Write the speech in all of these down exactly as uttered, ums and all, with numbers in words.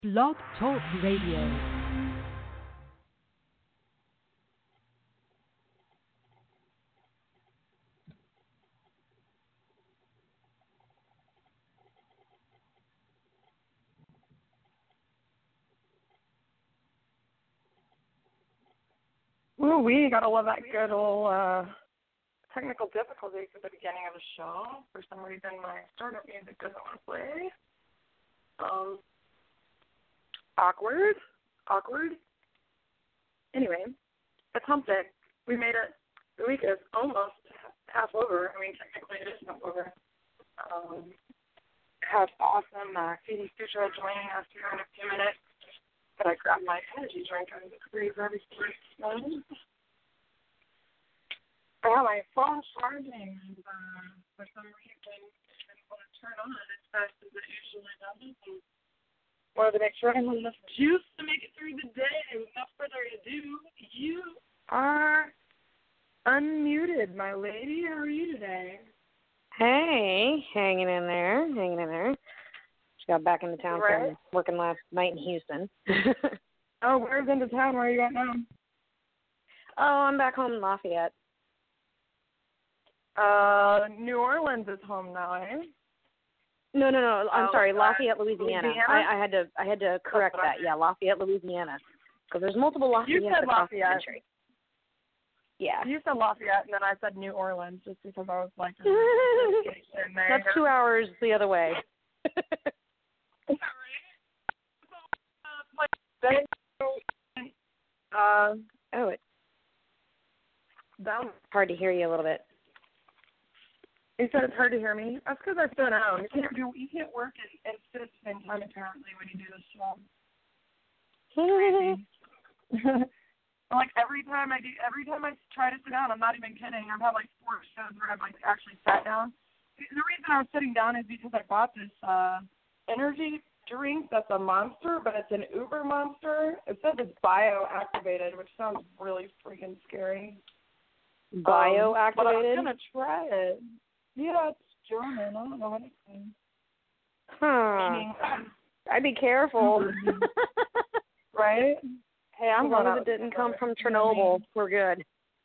Blog Talk Radio. Ooh, we gotta love that good old uh, technical difficulties at the beginning of the show. For some reason, my startup music doesn't want to play. Um, awkward, awkward. Anyway, it's hump day. We made it. The week is almost half over. I mean, technically it is half over. Um, have awesome uh, Katie Sutra joining us here in a few minutes. But I grabbed my energy drink out of the freezer before it snowed. I have my phone charging, and uh, for some reason it didn't want to turn on as fast as it usually does. And wanted to make sure I had enough juice to make it through the day. Without further ado, you are unmuted, my lady. How are you today? Hey, hanging in there, hanging in there. Just got back into town right. from working last night in Houston. Oh, where's into town? Where are you at now? Oh, I'm back home in Lafayette. Uh, New Orleans is home now, eh? No, no, no. I'm oh, sorry, uh, Lafayette, Louisiana. Louisiana? I, I had to, I had to correct that. Yeah, Lafayette, Louisiana, because there's multiple Lafayettes you said across Lafayette. the country. Yeah. You said Lafayette, and then I said New Orleans, just because I was like, in there. That's two hours the other way. Is that right? Uh, oh, it's that hard to hear you a little bit. You said it's hard to hear me. That's because I sit down. You can't do. You can't work and, and sit at the same time apparently when you do this show. Crazy. Like every time I do, every time I try to sit down, I'm not even kidding. I've had like four shows where I've like actually sat down. The reason I was sitting down is because I bought this uh, energy drink that's a monster, but it's an Uber monster. It says it's bio-activated, which sounds really freaking scary. Bio-activated? Um, but I'm gonna try it. Yeah, it's German. I don't know what it's saying. Huh. Meaning, I'd be careful. Right? Hey, I'm as long going as it didn't come from Chernobyl, we're good.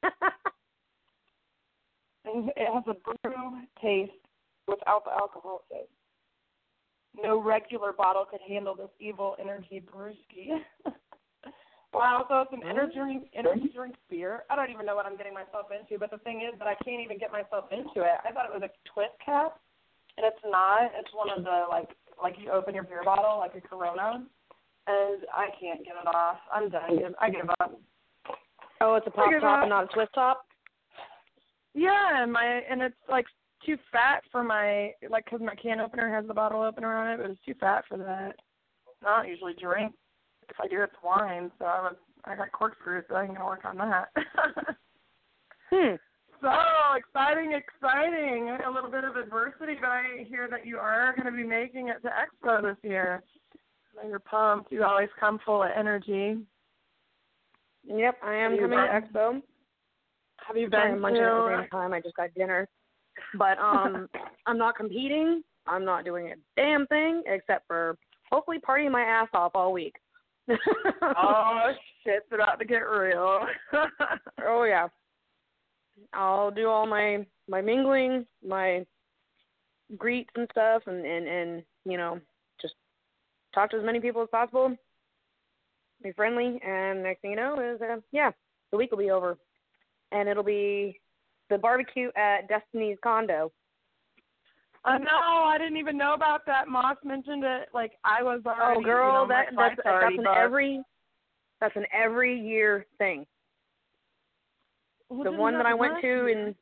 It has a brew taste without the alcohol. It says. No regular bottle could handle this evil energy brewski. Wow, so it's an energy drink, energy drink beer. I don't even know what I'm getting myself into, but the thing is that I can't even get myself into it. I thought it was a twist cap, and it's not. It's one of the, like, like you open your beer bottle, like a Corona, and I can't get it off. I'm done. I give up. Oh, it's a pop top and not a twist top? Yeah, and my and it's like too fat for my, like, because my can opener has the bottle opener on it, but it's too fat for that. I don't usually drink. If I do, it's wine, so I, was, I got corkscrews, so I'm going to work on that. hmm. So exciting, exciting. A little bit of adversity, but I hear that you are going to be making it to Expo this year. So you're pumped. You always come full of energy. Yep, I am coming been, to Expo. Have you been I'm munching to... at the same time. I just got dinner. But um, I'm not competing. I'm not doing a damn thing except for hopefully partying my ass off all week. Oh, shit's about to get real. Oh, yeah. I'll do all my, my mingling, my greets and stuff, and, and, and, you know, just talk to as many people as possible, be friendly, and next thing you know is, uh, yeah, the week will be over. And it'll be the barbecue at Destiny's condo. Uh, no, I didn't even know about that. Moss mentioned it. Like, I was already, Oh, girl, you know, that, my that's, already that's an booked. every that's an every year thing. Well, the one that I went to year. in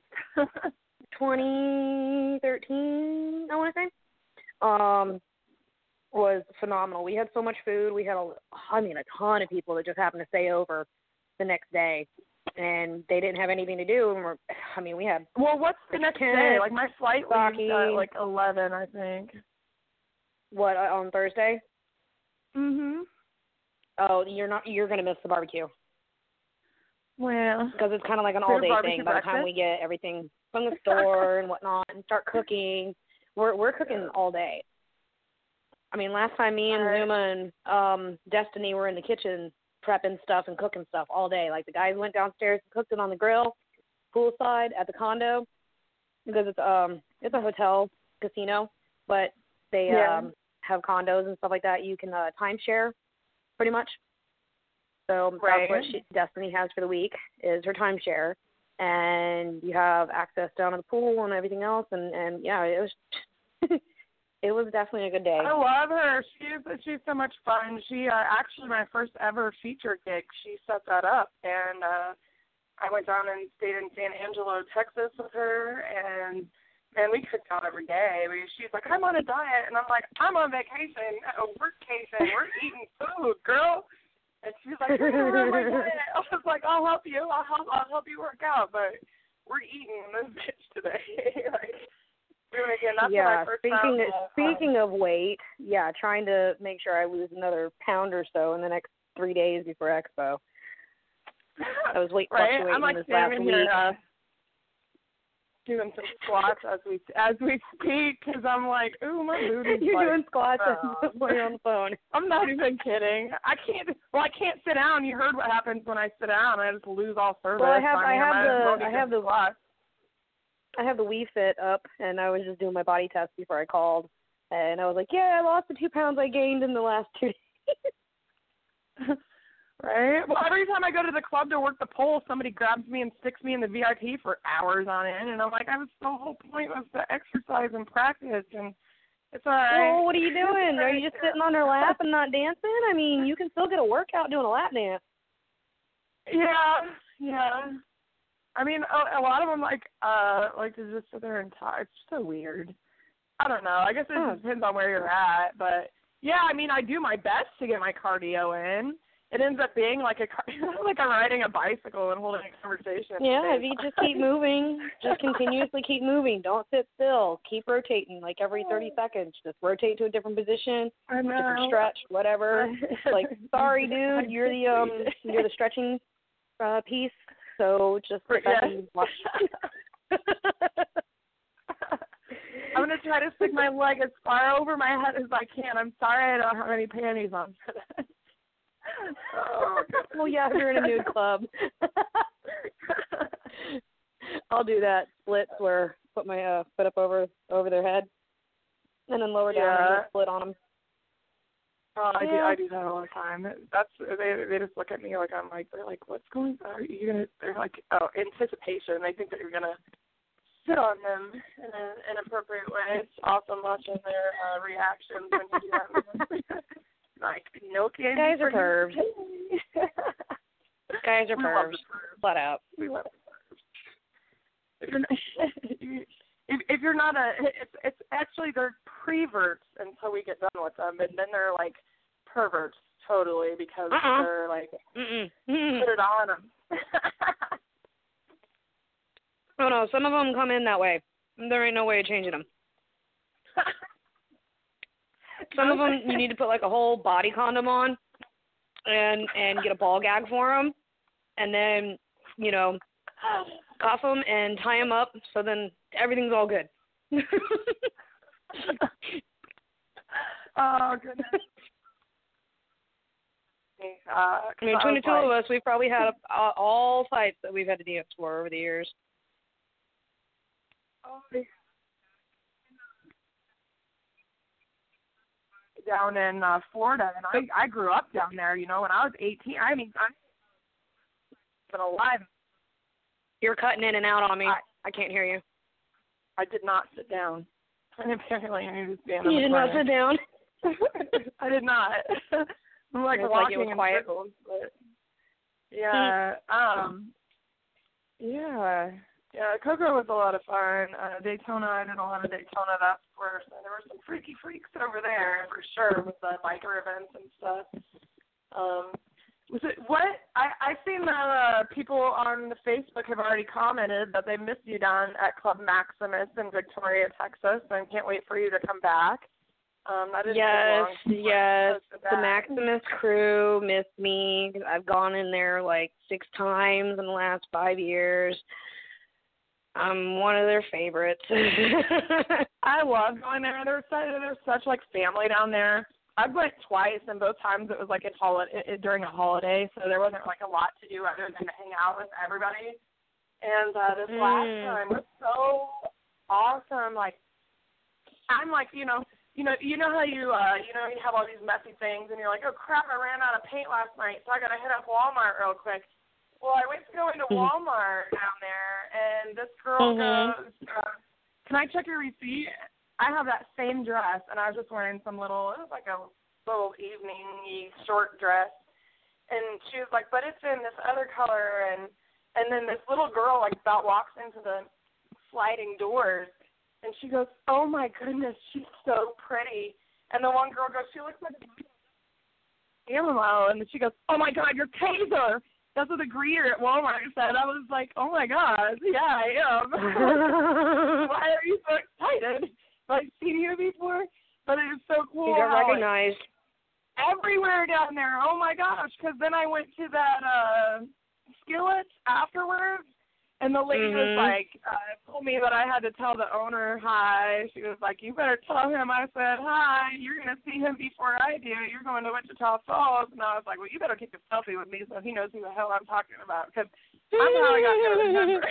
twenty thirteen, I want to say, um, was phenomenal. We had so much food. We had, a, I mean, a ton of people that just happened to stay over the next day. And they didn't have anything to do. And we're, I mean, we had. Well, what's the next Kenneth, day? Like my flight leaves Rocky, at like eleven, I think. What, uh, on Thursday? Mhm. Oh, you're not. You're gonna miss the barbecue. Well, because it's kind of like an all day thing. By the time we get everything from the store and whatnot and start cooking, we're we're cooking all day. I mean, last time me and Right. Zuma and um, Destiny were in the kitchen prepping stuff and cooking stuff all day. Like, the guys went downstairs and cooked it on the grill, poolside at the condo, because it's um it's a hotel casino, but they Yeah. um have condos and stuff like that. You can uh, timeshare, pretty much. So Right. that's what she, Destiny has for the week is her timeshare, and you have access down to the pool and everything else. And, and yeah, it was it was definitely a good day. I love her. She's she's so much fun. She uh, actually my first ever feature gig. She set that up, and uh, I went down and stayed in San Angelo, Texas, with her, and man, we cooked out every day. We, she's like, I'm on a diet, and I'm like, I'm on vacation, a workcation. We're eating food, girl. And she's like, you're gonna ruin my diet. I was like, I'll help you. I'll help. I'll help you work out, but we're eating this bitch today. like, again, that's yeah. when I first Speaking found of, the, speaking of weight, yeah, trying to make sure I lose another pound or so in the next three days before Expo. I was weight right? fluctuating I'm like this last standing week. here uh, doing some squats as we as we speak because I'm like, ooh, my booty's You're like, doing squats uh, and while you're on the phone. I'm not even kidding. I can't. Well, I can't sit down. You heard what happens when I sit down. I just lose all service. Well, I have I, mean, I have I might as well the be I have doing the squats. I have the Wii Fit up, and I was just doing my body test before I called, and I was like, yeah, I lost the two pounds I gained in the last two days. Right? Well, every time I go to the club to work the pole, somebody grabs me and sticks me in the V I P for hours on end, and I'm like, I was the whole point was to exercise and practice, and it's all right. Well, what are you doing? Are you just sitting on her lap and not dancing? I mean, you can still get a workout doing a lap dance. Yeah, yeah. I mean, a, a lot of them like uh like to just sit there and talk. It's so weird. I don't know. I guess it Oh. just depends on where you're at, but yeah, I mean, I do my best to get my cardio in. It ends up being like a like I'm riding a bicycle and holding a conversation. Yeah, if you just keep moving, just continuously keep moving. Don't sit still. Keep rotating, like every thirty seconds. Just rotate to a different position, I know. different stretch, whatever. Like, sorry, dude, you're the um, you're the stretching uh, piece. So just sit back Yeah. and watch. I'm gonna try to stick my leg as far over my head as I can. I'm sorry I don't have any panties on for that. Oh, well, yeah, if you're in a nude club. I'll do that. Splits where put my uh, foot up over over their head, and then lower down Yeah. and just split on them. Oh, I do. Yeah. I do that all the time. That's they. They just look at me like I'm like they're like, what's going on? Are you gonna? They're like, oh, anticipation. They think that you're gonna sit on them in an inappropriate way. It's awesome watching their uh, reactions when you do that. Like, no candy. Guys are for pervs. you. Guys are We love pervs. the pervs. Flat out. We love the pervs. If you're not, if, if you're not a, it's it's actually they're preverts until we get done with them, and then they're like perverts totally because Uh-uh. they're like Mm-mm. Mm-mm. put it on them. Oh no, some of them come in that way. There ain't no way of changing them. Some of them you need to put like a whole body condom on, and and get a ball gag for them, and then you know cuff them and tie them up so then everything's all good. Oh goodness. Uh, I mean, between the two of us, we've probably had uh, all fights that we've had to dance for over the years. Oh, down in uh, Florida, and I I grew up down there. You know, when I was eighteen. I mean, I've been alive. You're cutting in and out on me. I, I can't hear you. I did not sit down. And apparently, I need to stand. You did not sit down. I did not. I'm like It's walking like it was in quiet. circles, but yeah, um, yeah, yeah. Cocoa was a lot of fun. Uh, Daytona, I did a lot of Daytona. That's where so there were some freaky freaks over there for sure with the biker events and stuff. Um, was it what I I've seen that uh, people on the Facebook have already commented that they missed you down at Club Maximus in Victoria, Texas, and can't wait for you to come back. Um, that didn't Yes, take long yes. to The Maximus crew missed me. I've gone in there like six times in the last five years. I'm one of their favorites. I love going there. There's such, there's such like family down there. I went twice, and both times it was like in holiday it, during a holiday, so there wasn't like a lot to do other than to hang out with everybody. And uh, this mm. last time was so awesome. Like I'm like you know you know you know how you uh you know you have all these messy things, and you're like, oh crap, I ran out of paint last night, so I gotta hit up Walmart real quick. Well, I went to go into Walmart down there, and this girl mm-hmm. goes, uh, can I check your receipt? I have that same dress, and I was just wearing some little, it was like a little evening-y short dress. And she was like, but it's in this other color. And and then this little girl, like, about walks into the sliding doors, and she goes, oh, my goodness, she's so pretty. And the one girl goes, she looks like a animal. And then she goes, oh, my God, you're Taser. That's what the greeter at Walmart said. I was like, oh, my God, yeah, I am. Why are you so excited? I've seen you before, but it is so cool. You got recognized. Everywhere down there. Oh, my gosh, because then I went to that uh, Skillet afterwards, and the lady mm-hmm. was like, uh, told me that I had to tell the owner hi. She was like, you better tell him. I said, hi, you're going to see him before I do. You're going to Wichita Falls. And I was like, well, you better take a selfie with me so he knows who the hell I'm talking about, because I'm probably not going to remember.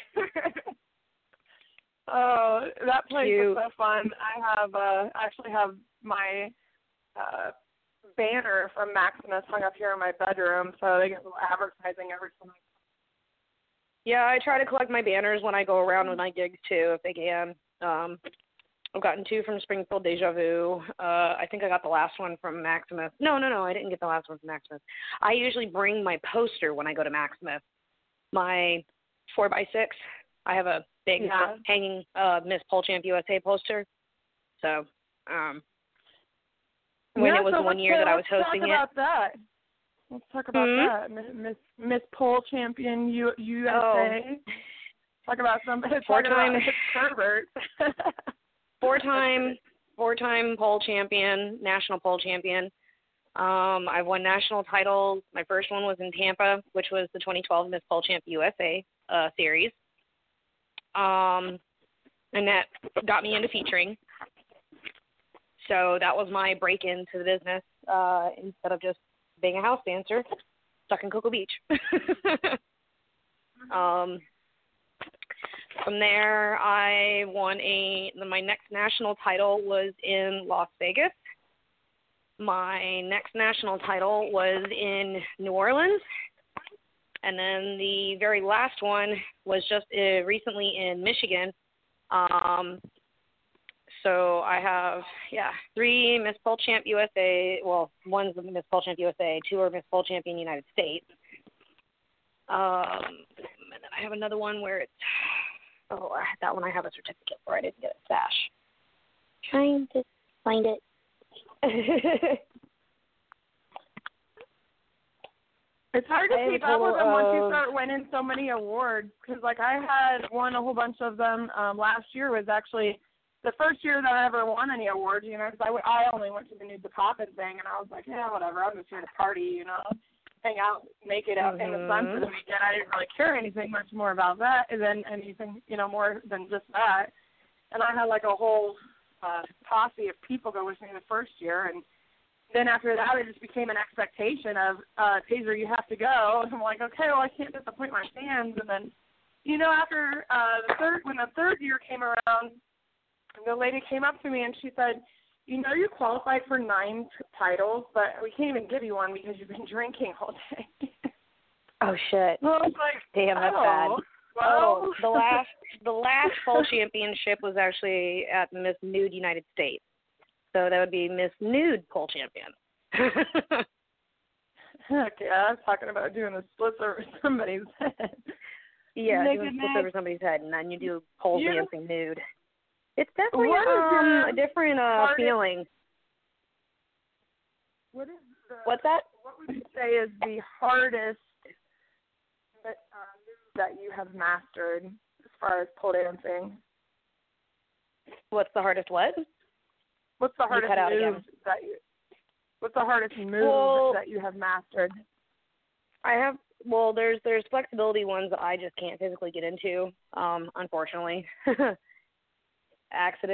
Oh, that place Cute. was so fun. I have uh, actually have my uh, banner from Maximus hung up here in my bedroom, so they get a little advertising every time. Yeah, I try to collect my banners when I go around with my gigs too, if they can. Um, I've gotten two from Springfield Deja Vu. Uh, I think I got the last one from Maximus. No, no, no, I didn't get the last one from Maximus. I usually bring my poster when I go to Maximus. My four by six. I have a big yeah. hanging uh, Miss Pole Champ U S A poster. So um, when yeah, it was so one year that I was hosting it. Let's talk about that. Let's talk about mm-hmm. that. Miss Miss Pole Champion U- USA. Oh. Talk about some four-time pervert. four-time, four-time pole champion, national pole champion. Um, I've won national titles. My first one was in Tampa, which was the twenty twelve Miss Pole Champ U S A uh, series. Um, and that got me into featuring. So that was my break into the business uh, instead of just being a house dancer stuck in Cocoa Beach. um, from there, I won a, my next national title was in Las Vegas. My next national title was in New Orleans. And then the very last one was just uh, recently in Michigan. Um, so I have, yeah, three Miss Pole Champ U S A. Well, one's Miss Pole Champ U S A. Two are Miss Pole Champion United States. Um, and then I have another one where it's, oh, that one I have a certificate for. I didn't get a stash. Trying to find it. It's hard to keep up with them once you start winning so many awards. Because, like, I had won a whole bunch of them. Um, last year was actually the first year that I ever won any awards, you know, because I, w- I only went to the Nude the Poppin' thing, and I was like, yeah, whatever, I'm just here to party, you know, hang out, make it out mm-hmm. in the sun for the weekend. I didn't really care anything much more about that than anything, you know, more than just that. And I had, like, a whole uh, posse of people go with me the first year, and then after that, it just became an expectation of, uh, Taser, you have to go. And I'm like, okay, well, I can't disappoint my fans. And then, you know, after uh, the third, when the third year came around, the lady came up to me and she said, you know, you qualified for nine t- titles, but we can't even give you one because you've been drinking all day. Oh, shit. Well, I was like, damn, that's oh, bad. Well. Oh, the last, the last pole championship was actually at Miss Nude United States. So that would be Miss Nude Pole Champion. Okay, I was talking about doing a splits over somebody's head. Yeah, Naked doing splits neck. over somebody's head, and then you do pole Yeah. dancing nude. It's definitely What um, is a different uh, feeling. What is the, What's that? What would you say is the hardest that, uh, that you have mastered as far as pole dancing? What's the hardest what? What's the hardest move that you? What's the hardest move well, that you have mastered? I have. Well, there's there's flexibility ones that I just can't physically get into. Um, unfortunately, accidents.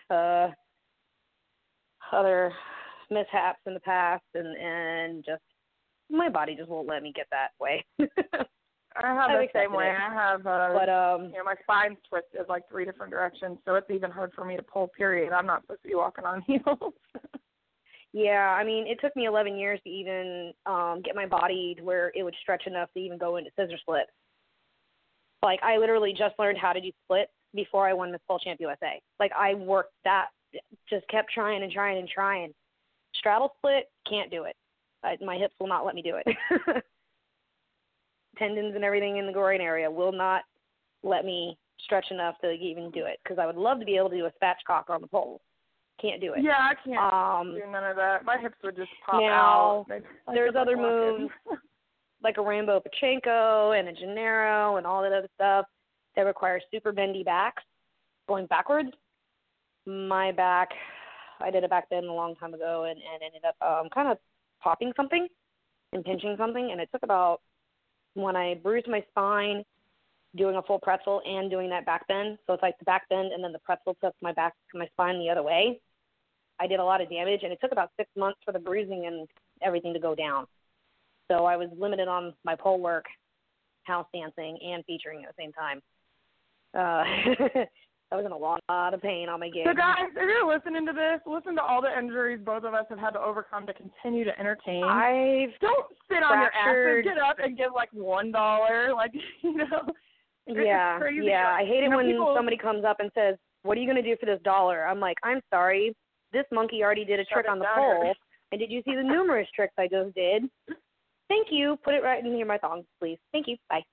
uh, other mishaps in the past, and, and just my body just won't let me get that way. I have I've the same accepted way. it. I have, uh, But, um, you know, my spine's twisted like three different directions, so it's even hard for me to pull, period. I'm not supposed to be walking on heels. yeah, I mean, it took me eleven years to even um, get my body to where it would stretch enough to even go into scissor splits. Like, I literally just learned how to do splits before I won Miss Pole Champ U S A. Like, I worked that, just kept trying and trying and trying. Straddle split, can't do it. I, my hips will not let me do it. Tendons and everything in the groin area will not let me stretch enough to even do it, because I would love to be able to do a spatchcock on the pole. Can't do it. Yeah, I can't um, do none of that. My hips would just pop now, out. They'd, there's other walking. moves like a Rambo Pachenko and a Gennaro and all that other stuff that requires super bendy backs going backwards. My back, I did a back bend a long time ago and, and ended up um, kind of popping something and pinching something, and it took about, when I bruised my spine, doing a full pretzel and doing that back bend, so it's like the back bend and then the pretzel took my back, my spine the other way. I did a lot of damage, and it took about six months for the bruising and everything to go down. So I was limited on my pole work, house dancing, and featuring at the same time. Uh, I was in a lot of pain on my gig. So guys, if you're listening to this, listen to all the injuries both of us have had to overcome to continue to entertain. I've Don't sit on your ass and fractured. get up and give like one dollar, like, you know. Yeah, it's crazy. yeah. I hate it You know, when people, somebody comes up and says, "What are you going to do for this dollar?" I'm like, "I'm sorry, this monkey already did a Shut trick it on the down pole, here." and did you see the numerous tricks I just did? Thank you. Put it right in here, my thongs, please. Thank you. Bye."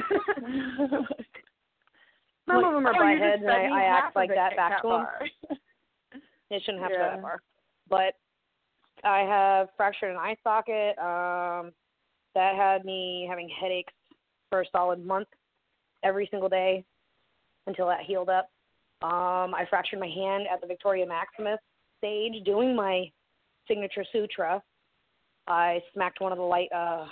Some like, of them are oh, butt you just heads, and fed I, me I half act of like it, that Kit back Kat to them. bar. It shouldn't have to Yeah. go that far. But I have fractured an eye socket. Um, that had me having headaches for a solid month every single day until that healed up. Um, I fractured my hand at the Victoria Maximus stage doing my signature sutra. I smacked one of the light, uh,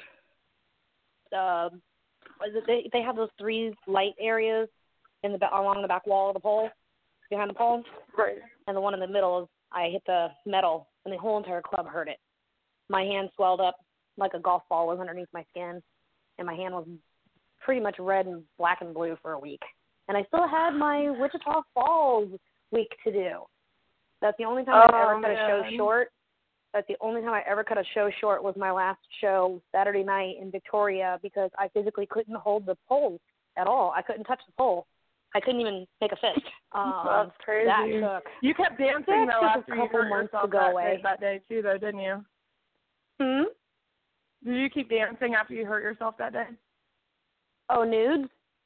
uh, was it, they, they have those three light areas in the along the back wall of the pole, behind the pole. Right. And the one in the middle, I hit the metal, and the whole entire club hurt it. My hand swelled up like a golf ball was underneath my skin, and my hand was pretty much red and black and blue for a week. And I still had my Wichita Falls week to do. That's the only time Oh, I ever cut man. a show short. That's the only time I ever cut a show short was my last show Saturday night in Victoria, because I physically couldn't hold the pole at all. I couldn't touch the pole. I couldn't even make a fist. Um, That's crazy. That took, you kept dancing that though took after a you couple hurt months yourself to go that, away. Day, that day too, though, didn't you? Hmm? Did you keep dancing after you hurt yourself that day? Oh, nudes?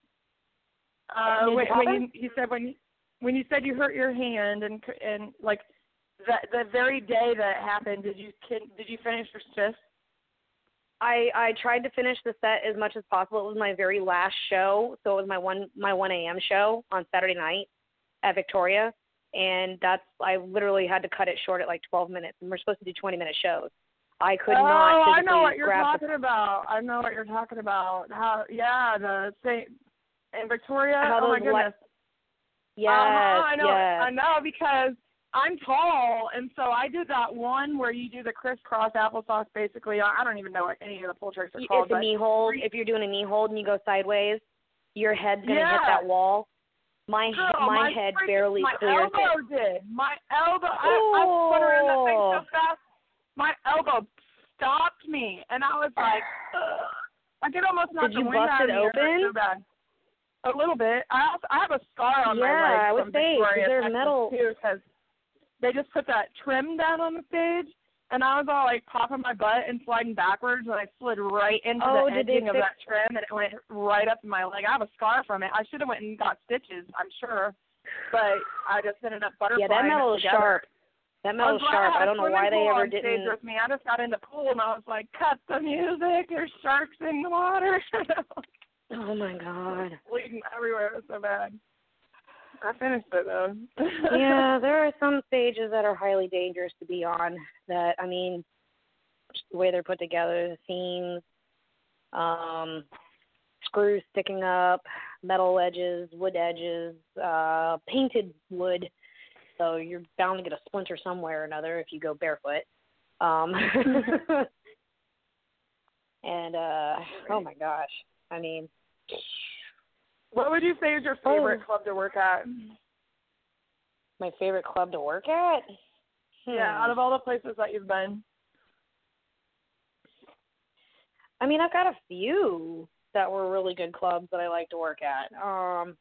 Uh, Nudes when, when popping? you, you said when you, when you said you hurt your hand and and like that the very day that it happened, did you did you finish your shift? I, I tried to finish the set as much as possible. It was my very last show, so it was my one my one a.m. show on Saturday night at Victoria, and that's I literally had to cut it short at like twelve minutes, and we're supposed to do twenty-minute shows. I could oh, not I physically know what you're grab talking the, about. I know what you're talking about. How? Yeah, the Saint in Victoria. how Oh my those goodness. Li- yes, uh-huh, I know. yes. I know because I'm tall, and so I did that one where you do the crisscross applesauce. Basically, I don't even know what any of the pull tricks are It's called. a but knee hold. If you're doing a knee hold and you go sideways, your head's gonna yeah. hit that wall. My Girl, my, my head freaking, barely my clears elbow it. did. My elbow. I, I spun around that thing so Oh. fast. My elbow stopped me, and I was like, ugh. Like it almost knocked Did you the wind bust out it of me. It hurt open? so bad. A little bit. I also, I have a scar on Yeah, my leg I would from say, 'cause Victoria, there's Texas, metal- too, because they just put that trim down on the stage, and I was all like popping my butt and sliding backwards, and I slid right into Oh, the did they edging of fix- that trim, and it went right up my leg. I have a scar from it. I should have went and got stitches, I'm sure, but I just ended up butterflying Yeah, that metal it is together. sharp. That I metal was is glad sharp. I, I had don't a know why swimming they pool ever on stage didn't. with me. I just got in the pool, and I was like, cut the music. There's sharks in the water. Oh my God. Bleeding everywhere. It was so bad. I finished it, though. Yeah, there are some stages that are highly dangerous to be on. That I mean, just the way they're put together, the seams, um, screws sticking up, metal edges, wood edges, uh, painted wood. so you're bound to get a splinter somewhere or another if you go barefoot. Um, and, uh, oh, my gosh. I mean. What would you say is your favorite oh. club to work at? My favorite club to work at? Hmm. Yeah, out of all the places that you've been. I mean, I've got a few that were really good clubs that I like to work at. Um,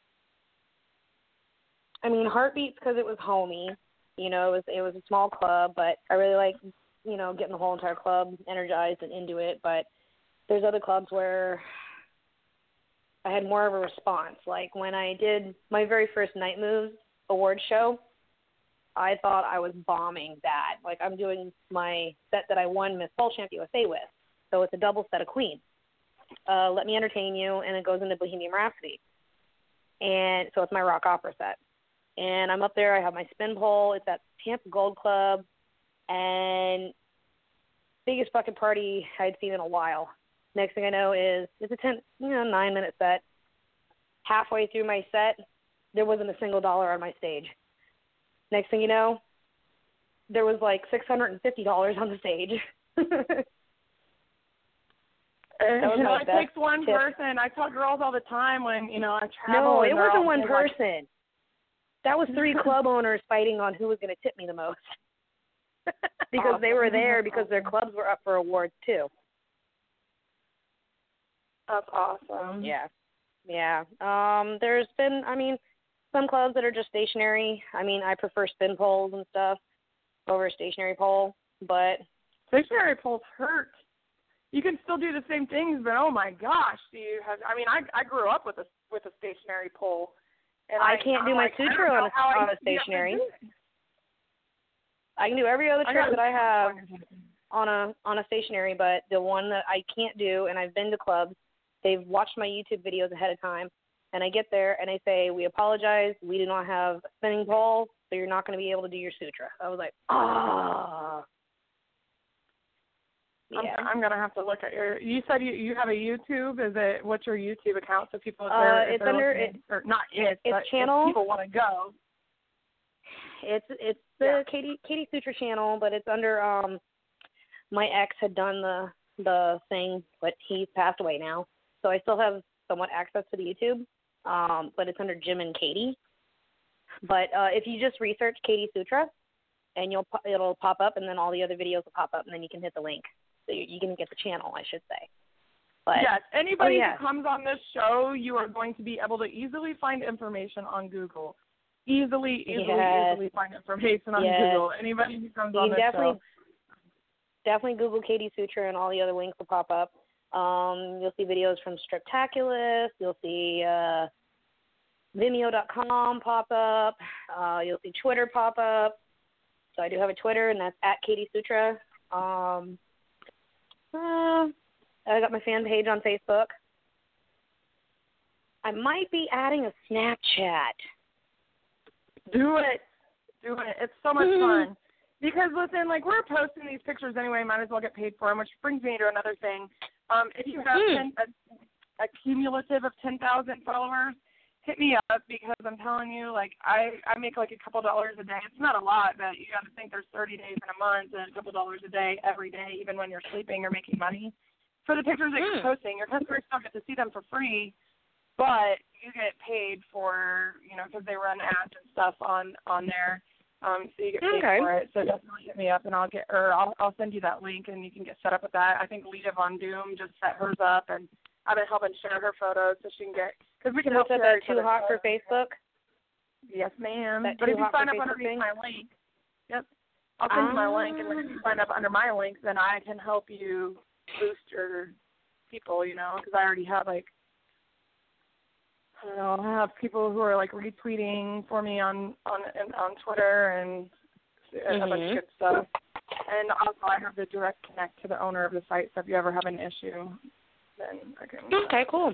I mean, Heartbeats because it was homey. You know, it was it was a small club, but I really like, you know, getting the whole entire club energized and into it. But there's other clubs where I had more of a response. Like when I did my very first Night Moves award show, I thought I was bombing that. Like I'm doing my set that I won Miss Soul Champ U S A with. So it's a double set of Queen. Uh, Let Me Entertain You, and it goes into Bohemian Rhapsody. And so it's my rock opera set. And I'm up there. I have my spin pole. It's at Tampa Gold Club. And biggest fucking party I'd seen in a while. Next thing I know is it's a ten, you know, nine-minute set. Halfway through my set, there wasn't a single dollar on my stage. Next thing you know, there was like six hundred fifty dollars on the stage. That was you know, it takes one tip. person. I tell girls all the time when, you know, I travel. No, it wasn't one person. Like... That was three club owners fighting on who was going to tip me the most. Because awesome. They were there because their clubs were up for awards, too. That's awesome. Yeah. Yeah. Um, there's been, I mean, some clubs that are just stationary. I mean, I prefer spin poles and stuff over a stationary pole, but... Stationary poles hurt. You can still do the same things, but oh my gosh, do you have? I mean, I I grew up with a with a stationary pole, and I, I can't I'm do my like, suture on a, on a stationary. I can do every other trick that I have on a on a stationary, but the one that I can't do, and I've been to clubs, they've watched my YouTube videos ahead of time, and I get there and I say, we apologize, we do not have a spinning pole, so you're not going to be able to do your suture. I was like, ah. Yeah. I'm, I'm gonna have to look at your. You said you, you have a YouTube. Is it what's your YouTube account so people if uh, they're, if it's they're under it, or not it, it's but channel. If people want to go. It's it's the yeah. Katie Katie Suture channel, but it's under um. My ex had done the the thing, but he's passed away now, so I still have somewhat access to the YouTube. Um, but it's under Jim and Katie. But uh, if you just research Katie Sutra, and you'll it'll pop up, and then all the other videos will pop up, and then you can hit the link. So you, you can get the channel, I should say. But, yes, anybody oh, yes. who comes on this show, you are going to be able to easily find information on Google. Easily, easily, yes. easily find information on yes. Google. Anybody who comes you on can this definitely, show. Definitely Google Katie Sutra, and all the other links will pop up. Um, you'll see videos from Striptaculous. You'll see uh, Vimeo dot com pop up. Uh, you'll see Twitter pop up. So I do have a Twitter, and that's at Katie Sutra. Um, Uh, I got my fan page on Facebook. I might be adding a Snapchat. Do it. Do it. It's so much fun. Because, listen, like, we're posting these pictures anyway. Might as well get paid for them, which brings me to another thing. Um, if you have mm. ten, a, a cumulative of ten thousand followers, hit me up because I'm telling you, like, I, I make, like, a couple dollars a day. It's not a lot, but you got to think there's thirty days in a month and a couple dollars a day every day, even when you're sleeping, you're making money. For the pictures that mm. you're posting, your customers still get to see them for free, but you get paid for, you know, because they run ads and stuff on, on there. Um, so you get paid okay. for it. So definitely hit me up, and I'll get, or I'll, I'll send you that link, and you can get set up with that. I think Lita Von Doom just set hers up, and I've been helping share her photos so she can get, because we can help share that each Too other's Hot photos. for Facebook? Yes, ma'am. That but Too if you Hot sign for up Facebook underneath thing? my link, yep, I'll send you my link, and then if you sign up under my link, then I can help you boost your people, you know, because I already have, like, I don't know, I have people who are, like, retweeting for me on, on, on Twitter and mm-hmm. a bunch of good stuff. And also I have the direct connect to the owner of the site, so if you ever have an issue, then I can. Okay, cool.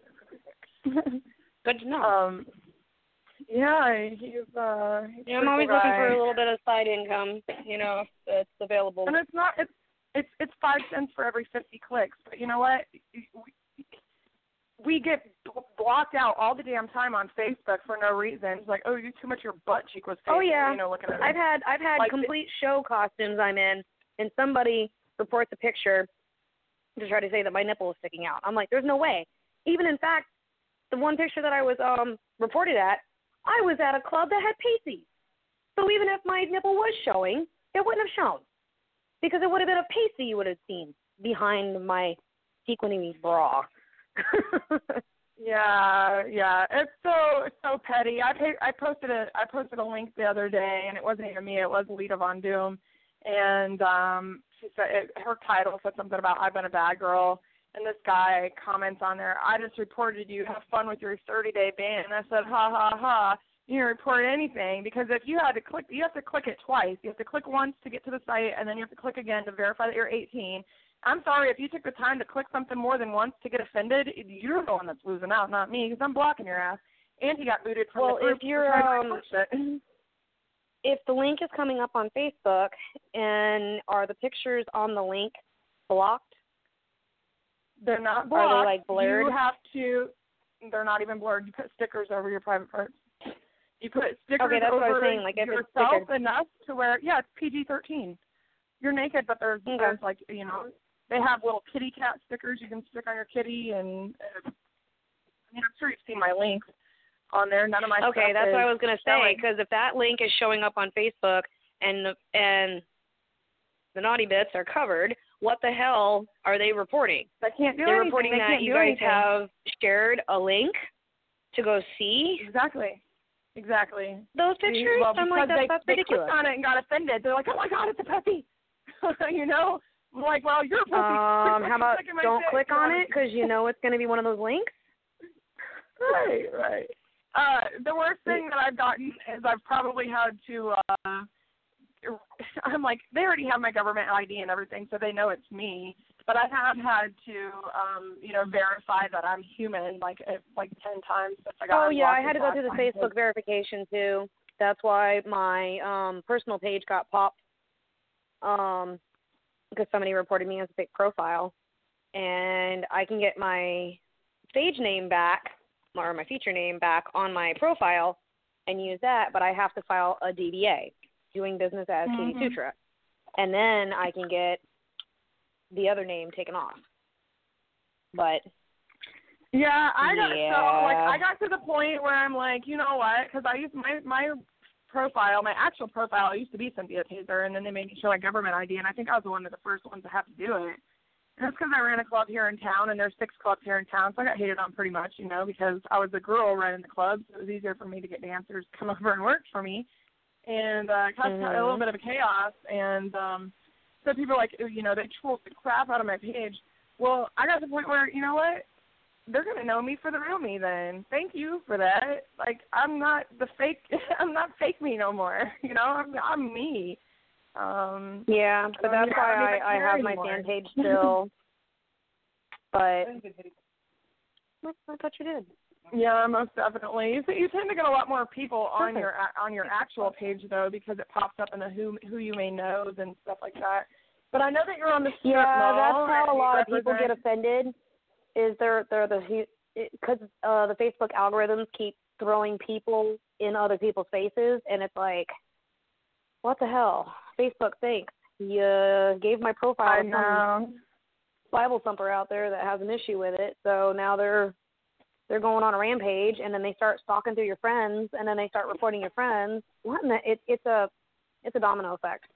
Good to know. Um, yeah, he's uh. He's yeah, I'm always guy. looking for a little bit of side income, you know, if it's available. And it's not. It's it's it's five cents for every fifty clicks. But you know what? we get b- blocked out all the damn time on Facebook for no reason. It's like, oh, you too much your butt cheek was facing, Oh yeah, you know, looking at it. I've had I've had like, complete show costumes I'm in, and somebody reports a picture to try to say that my nipple is sticking out. I'm like, there's no way. Even in fact, the one picture that I was um reported at, I was at a club that had pasties. So even if my nipple was showing, it wouldn't have shown because it would have been a pasty you would have seen behind my sequiny bra. Yeah, yeah. It's so it's so petty. I paid, I posted a I posted a link the other day, and it wasn't even me. It was Lita Von Doom, and um, she said it, her title said something about I've been a bad girl, and this guy comments on there. I just reported you. Have fun with your thirty day ban. And I said, ha ha ha. You didn't report anything because if you had to click, you have to click it twice. You have to click once to get to the site, and then you have to click again to verify that you're eighteen. I'm sorry, if you took the time to click something more than once to get offended, you're the one that's losing out, not me, because I'm blocking your ass. And he got booted from well, the group. if you're um, if the link is coming up on Facebook, and are the pictures on the link blocked? They're not blocked. Are they like blurred? You have to. They're not even blurred. You put stickers over your private parts. You put stickers okay, that's over what I was saying. Like if yourself it's enough to where, yeah, it's P G thirteen. You're naked, but there's, okay. there's like, you know, they have little kitty cat stickers you can stick on your kitty, and uh, I mean, I'm sure you've seen my links on there. None of my okay, stuff that's is what I was gonna say. showing. Because if that link is showing up on Facebook and the, and the naughty bits are covered, what the hell are they reporting? They can't do They're anything. reporting they that can't you do guys anything. have shared a link to go see Exactly. Exactly. those pictures. Well, I'm like, that's, they, that's they ridiculous. clicked on it and got offended. They're like, oh my God, it's a puppy. You know? I'm like, well, you're a puppy. Um, how about don't dick, click on know? it because you know it's going to be one of those links? Right, right. Uh, the worst thing that I've gotten is I've probably had to, uh, I'm like, they already have my government I D and everything, so they know it's me. But I have had to, um, you know, verify that I'm human, like uh, like ten times since I got Oh, yeah, I had to go unblocked through the last Facebook time. verification, too. That's why my um, personal page got popped um, because somebody reported me as a fake profile. And I can get my stage name back, or my feature name back on my profile and use that, but I have to file a D B A, doing business as mm-hmm. Katie Sutra. And then I can get the other name taken off. But yeah, I got yeah. so like I got to the point where I'm like, you know what? Because I used my my profile, my actual profile used to be Cynthia Taser, and then they made me show my government I D, and I think I was one of the first ones to have to do it. And that's because I ran a club here in town, and there's six clubs here in town, so I got hated on pretty much, you know, because I was a girl running the clubs. So it was easier for me to get dancers to come over and work for me, and uh, it caused mm-hmm. a little bit of a chaos. And um, so people like, you know, they trolled the crap out of my page. Well, I got to the point where, you know what? They're going to know me for the real me then. Thank you for that. Like, I'm not the fake, I'm not fake me no more. You know, I'm, I'm me. Um, yeah, but that's yeah, why I, mean, I, I have my anymore. fan page still. But I thought you did. Yeah, most definitely. You, you tend to get a lot more people on Perfect. your on your actual page though, because it pops up in the who who you may know and stuff like that. But I know that you're on the strip Yeah, mall, that's how a lot of people represent... get offended. Is they're they're the because uh, the Facebook algorithms keep throwing people in other people's faces, and it's like, what the hell? Facebook thinks you gave my profile I to know. some Bible thumper out there that has an issue with it, so now they're they're going on a rampage, and then they start stalking through your friends, and then they start reporting your friends. What in the, it, it's a it's a domino effect.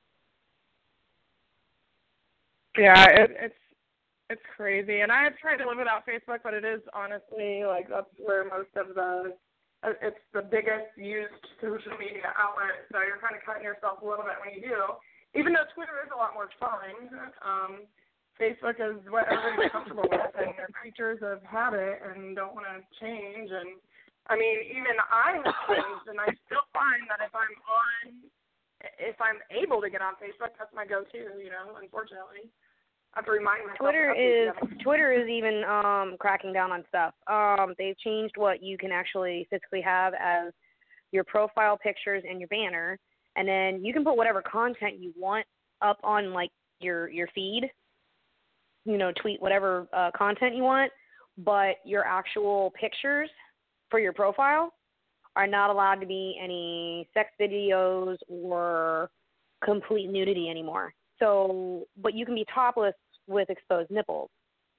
Yeah, it, it's it's crazy, and I have tried to live without Facebook, but it is honestly like that's where most of the it's the biggest used social media outlet. So you're kind of cutting yourself a little bit when you do. Even though Twitter is a lot more fun, um, Facebook is what everybody's comfortable with, and they're creatures of habit and don't want to change. And I mean, even I have changed, and I still find that if I'm on, if I'm able to get on Facebook, that's my go-to. You know, unfortunately, I have to remind myself. Twitter is Twitter is even um, cracking down on stuff. Um, they've changed what you can actually physically have as your profile pictures and your banner, and then you can put whatever content you want up on like your your feed. You know, tweet whatever uh, content you want, but your actual pictures for your profile are not allowed to be any sex videos or complete nudity anymore. So, but you can be topless with exposed nipples.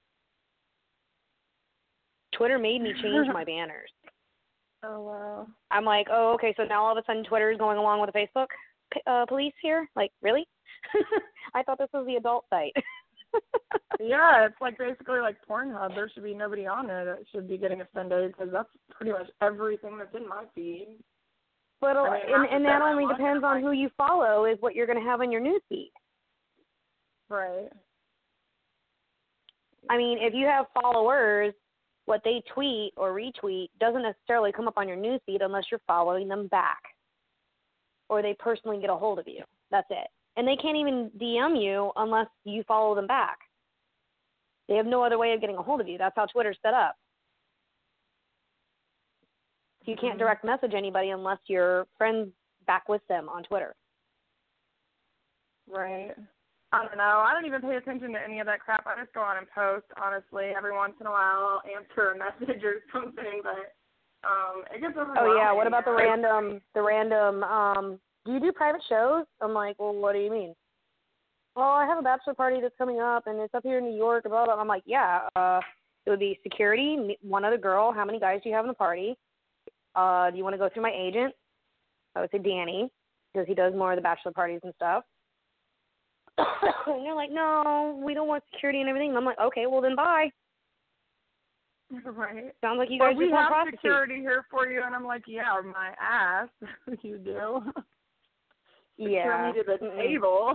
Twitter made me change my banners. Oh, wow. I'm like, oh, okay, so now all of a sudden Twitter is going along with the Facebook uh, police here? Like, really? I thought this was the adult site. Yeah, it's like basically like Pornhub. There should be nobody on there that should be getting offended because that's pretty much everything that's in my feed. But I mean, and, and that only I depends on like, who you follow is what you're going to have on your news feed. Right. I mean, if you have followers, what they tweet or retweet doesn't necessarily come up on your news feed unless you're following them back or they personally get a hold of you. That's it. And they can't even D M you unless you follow them back. They have no other way of getting a hold of you. That's how Twitter's set up. You can't direct message anybody unless you're friends back with them on Twitter. Right. I don't know. I don't even pay attention to any of that crap. I just go on and post, honestly. Every once in a while I'll answer a message or something, but um, it gets overwhelming. Oh, yeah. What about the know? random, the random, um, do you do private shows? I'm like, well, what do you mean? Well, I have a bachelor party that's coming up, and it's up here in New York, blah, blah. I'm like, yeah, uh, it would be security, one other girl. How many guys do you have in the party? Uh, do you want to go through my agent? I would say Danny, because he does more of the bachelor parties and stuff. And they're like, no, we don't want security and everything. And I'm like, okay, well, then bye. Right. Sounds like you guys well, just want we have prostitutes. security here for you, and I'm like, yeah, my ass. You do. Yeah. Secure me to the Mm-mm. table.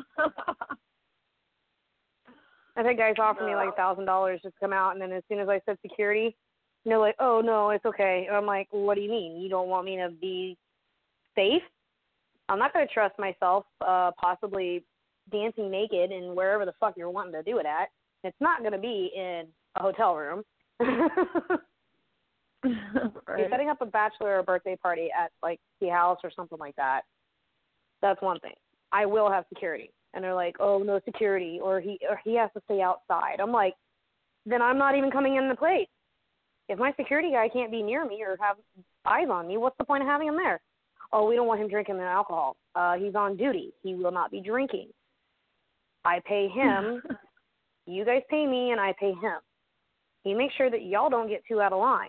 I think guys offered no. me like a thousand dollars just to come out, and then as soon as I said security, and they're like, oh no, it's okay. And I'm like, well, what do you mean? You don't want me to be safe? I'm not going to trust myself, uh, possibly dancing naked and wherever the fuck you're wanting to do it at. It's not going to be in a hotel room. Right. You're setting up a bachelor or birthday party at like the house or something like that. That's one thing. I will have security. And they're like, oh, no security, or he or he has to stay outside. I'm like, then I'm not even coming in the place. If my security guy can't be near me or have eyes on me, what's the point of having him there? Oh, we don't want him drinking the alcohol. Uh, he's on duty. He will not be drinking. I pay him. You guys pay me, and I pay him. He makes sure that y'all don't get too out of line.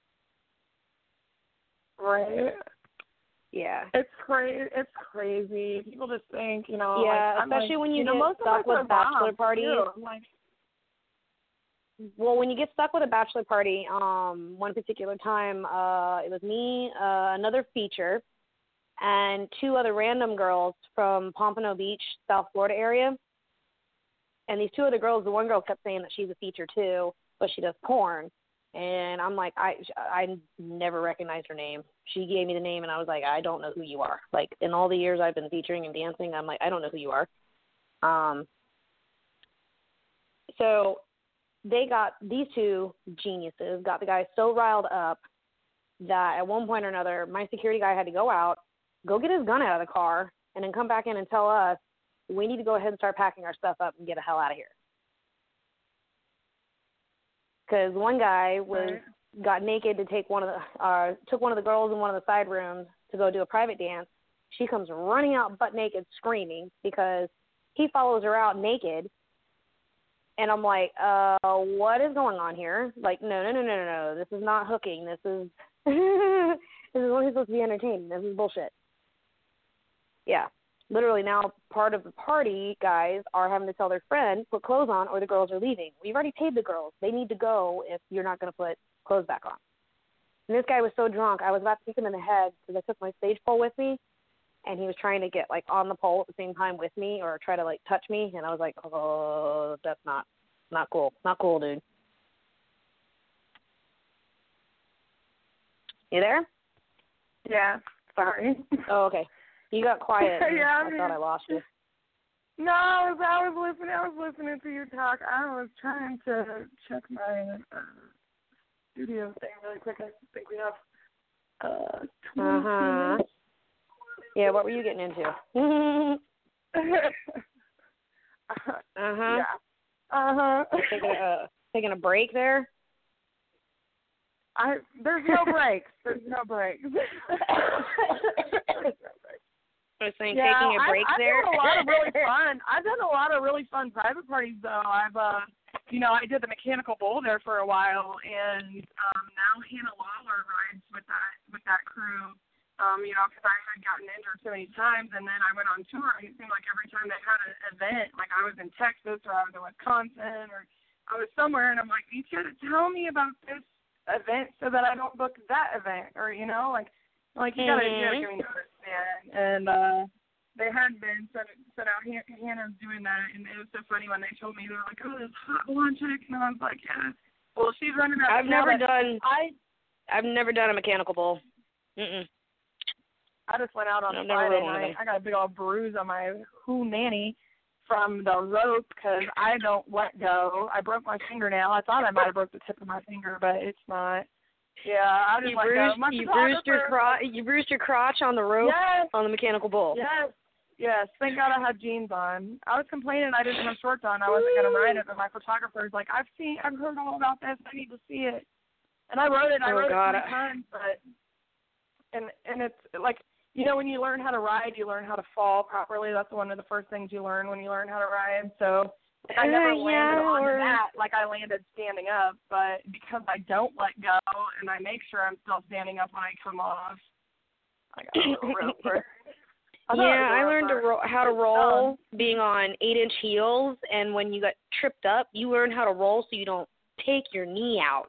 Right. Yeah. It's crazy. It's crazy. People just think, you know. Yeah, like, especially like, when you, you know, get most stuck of us with bachelor moms, parties. too. I'm like, well, when you get stuck with a bachelor party, um, one particular time, uh, it was me, uh, another feature, and two other random girls from Pompano Beach, South Florida area. And these two other girls, the one girl kept saying that she's a feature too, but she does porn. And I'm like, I, I never recognized her name. She gave me the name, and I was like, I don't know who you are. Like, in all the years I've been featuring and dancing, I'm like, I don't know who you are. Um. So they got, these two geniuses got the guy so riled up that at one point or another, my security guy had to go out, go get his gun out of the car, and then come back in and tell us, we need to go ahead and start packing our stuff up and get the hell out of here. Because one guy was right. got naked to take one of the uh, took one of the girls in one of the side rooms to go do a private dance. She comes running out butt naked, screaming because he follows her out naked. And I'm like, uh, what is going on here? Like, no, no, no, no, no, no. This is not hooking. This is this is only supposed to be entertaining. This is bullshit. Yeah. Literally now part of the party guys are having to tell their friend, put clothes on or the girls are leaving. We've already paid the girls. They need to go if you're not going to put clothes back on. And this guy was so drunk, I was about to kick him in the head because I took my stage pole with me, and he was trying to get, like, on the pole at the same time with me or try to, like, touch me. And I was like, oh, that's not, not cool. Not cool, dude. You there? Yeah, sorry. Oh, okay. You got quiet. Yeah, I, I mean, thought I lost you. No, I was, I was listening. I was listening to you talk. I was trying to check my uh, studio thing really quick. I think we have uh, twenty uh-huh. minutes. Yeah, what were you getting into? uh-huh. Yeah. Uh-huh. Taking a, uh, taking a break there? I there's no breaks. There's no breaks. I was saying, yeah, taking a break I, there. I've done a lot of really fun. I've done a lot of really fun private parties though. I've uh, you know, I did the Mechanical Bull there for a while, and um, now Hannah Lawler rides with that with that crew. Um, you know, because I had gotten injured so many times, and then I went on tour, and it seemed like every time they had an event, like I was in Texas or I was in Wisconsin or I was somewhere, and I'm like, you got to tell me about this event so that I don't book that event, or you know, like, like you gotta, mm-hmm. you gotta give me notice, man. And uh, they had been, so, so now Hannah's doing that, and it was so funny when they told me, they were like, oh, this hot blonde chick, and I was like, yeah. Well, she's running around. I've never done. I. I've never done a Mechanical Bull. Mm-mm. I just went out on I've Friday night. I got a big old bruise on my hoo nanny from the rope because I don't let go. I broke my fingernail. I thought I might have broke the tip of my finger, but it's not. Yeah, I just you let bruised, go. My you bruised your crotch. You bruised your crotch on the rope yes. on the Mechanical Bull. Yes, yes. Thank God I had jeans on. I was complaining I didn't have shorts on. I wasn't gonna ride it, but my photographer's like, I've seen, I've heard all about this. I need to see it. And I wrote it. I oh, wrote God. it three times, but and and it's like. You know, when you learn how to ride, you learn how to fall properly. That's one of the first things you learn when you learn how to ride. So like, I never uh, landed yeah, on or... that like I landed standing up. But because I don't let go and I make sure I'm still standing up when I come off, I got a little roper. I yeah, I learned to ro- how to roll um, being on eight-inch heels, and when you got tripped up, you learn how to roll so you don't take your knee out.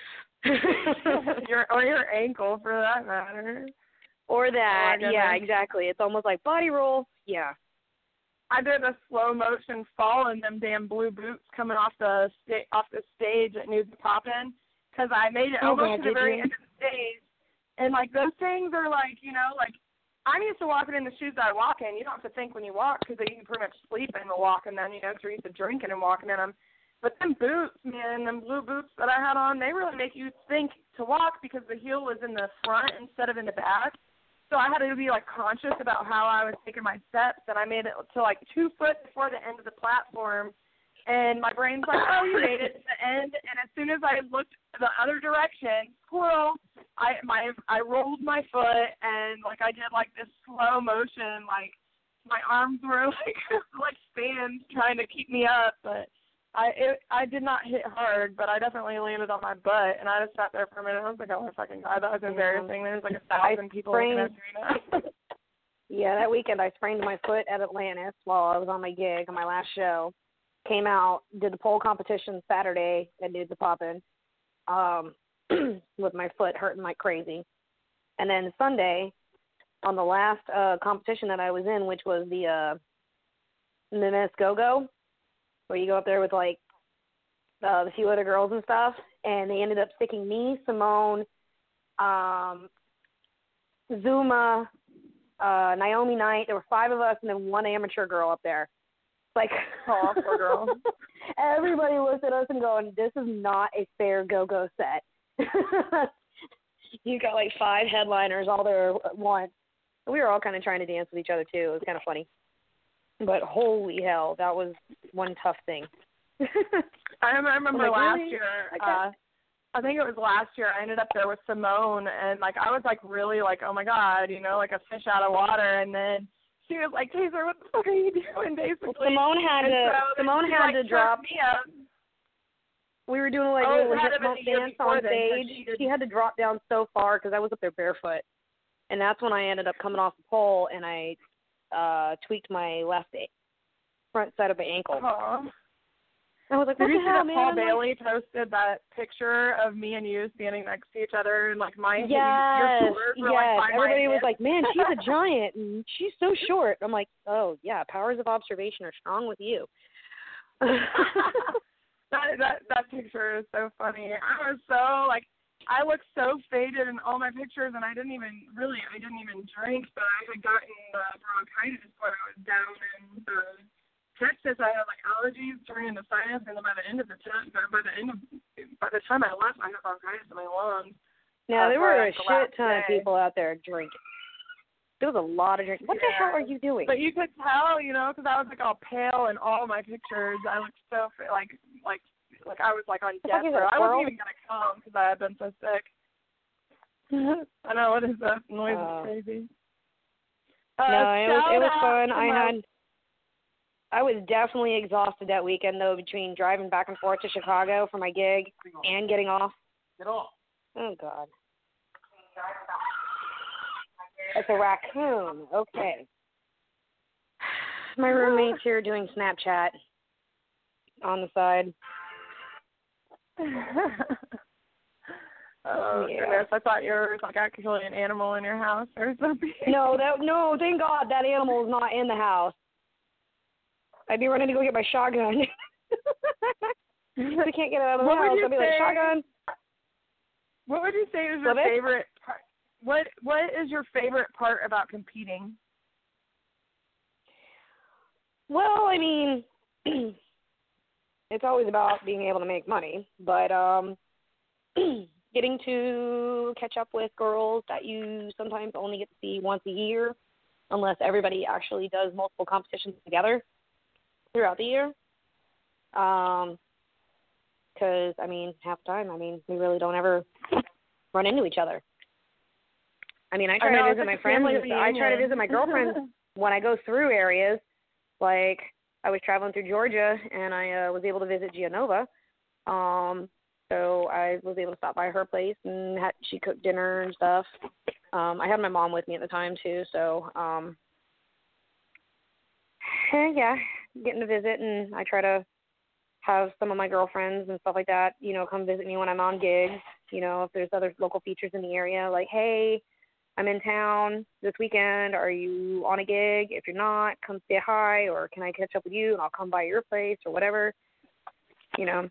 your or your ankle, for that matter. Or that, oh yeah, exactly. It's almost like body roll. Yeah. I did a slow motion fall in them damn blue boots coming off the sta- off the stage at News of Poppin' because I made it oh, almost God, to the very you? end of the stage. And, like, those things are, like, you know, like, I'm used to walking in the shoes that I walk in. You don't have to think when you walk because you can pretty much sleep in the walk and then, you know, because you're used to drinking and walking in them. But them boots, man, them blue boots that I had on, they really make you think to walk because the heel was in the front instead of in the back. So I had to be, like, conscious about how I was taking my steps, and I made it to, like, two foot before the end of the platform. And my brain's like, oh, you made it to the end. And as soon as I looked the other direction, squirrel, I my I rolled my foot, and, like, I did, like, this slow motion. Like, my arms were, like, like stands trying to keep me up. But I it, I did not hit hard, but I definitely landed on my butt, and I just sat there for a minute. I was like, oh, my fucking God, that was embarrassing. There's, like, a thousand people looking at me. Yeah, that weekend I sprained my foot at Atlantis while I was on my gig on my last show. Came out, did the pole competition Saturday at Nudes of Poppin', um, with my foot hurting like crazy. And then Sunday, on the last uh, competition that I was in, which was the uh, Miss Go-Go, where you go up there with, like, uh, the few other girls and stuff, and they ended up sticking me, Simone, um, Zuma, uh, Naomi Knight. There were five of us and then one amateur girl up there. Like, oh, poor girl. Everybody looked at us and going, this is not a fair go-go set. You got, like, five headliners all there at once. We were all kind of trying to dance with each other, too. It was kind of funny. But holy hell, that was one tough thing. I remember like, last really? year, Okay. uh, I think it was last year, I ended up there with Simone, and, like, I was, like, really, like, oh, my God, you know, like a fish out of water, and then she was like, Taser, what the fuck are you doing, basically? Well, Simone had and to, so Simone she, had like, to drop, me up. we were doing, like, oh, little hip hip bump dance on stage. She, she had to drop down so far because I was up there barefoot, and that's when I ended up coming off the pole, and I uh, tweaked my left a- front side of my ankle. Aww. I was like, what Did the you see hell, that man? Paul I'm Bailey like, posted that picture of me and you standing next to each other, and, like, my yes, your shoulders were, yes. like, by Everybody my was hips. like, man, she's a giant, and she's so short. I'm like, oh, yeah, powers of observation are strong with you. that, that, that picture is so funny. I was so, like, I looked so faded in all my pictures, and I didn't even, really, I didn't even drink, but I had gotten uh, bronchitis when I was down in uh, Texas. I had, like, allergies turning into sinus, and then by the end of the time, by the end of, by the time I left, I had bronchitis in my lungs. Now, uh, there were a the shit ton day. of people out there drinking. There was a lot of drinking. What yeah. the hell are you doing? But you could tell, you know, because I was, like, all pale in all my pictures. I looked so, like, like, like I was, like, on death row. I wasn't even going to come because I had been so sick. I know, what is that noise? Uh, Is crazy. No, Uh, it was it was fun. I my... had I was definitely exhausted that weekend though, between driving back and forth to Chicago for my gig and getting off. Get off. Oh God. It's a raccoon. Okay. My roommate's here doing Snapchat on the side. Oh, yeah. goodness. I thought you were like actually an animal in your house or something. No, that no, thank God that animal is not in the house. I'd be running to go get my shotgun. I can't get it out of the what house. Would you I'd be say, like, shotgun. What would you say is your Love it? favorite part? What What is your favorite part about competing? Well, I mean, it's always about being able to make money, but um, getting to catch up with girls that you sometimes only get to see once a year, unless everybody actually does multiple competitions together throughout the year. Um, because, I mean, half the time, I mean, we really don't ever run into each other. I mean, I try I know, to it's visit like my a friends. family I try to reunion. visit my girlfriends when I go through areas. Like, I was traveling through Georgia, and I uh, was able to visit Gianova. Um, so I was able to stop by her place, and had, she cooked dinner and stuff. Um, I had my mom with me at the time, too. So, um, yeah, getting to visit, and I try to have some of my girlfriends and stuff like that, you know, come visit me when I'm on gigs. You know, if there's other local features in the area, like, hey, I'm in town this weekend. Are you on a gig? If you're not, come say hi, or can I catch up with you and I'll come by your place or whatever. You know.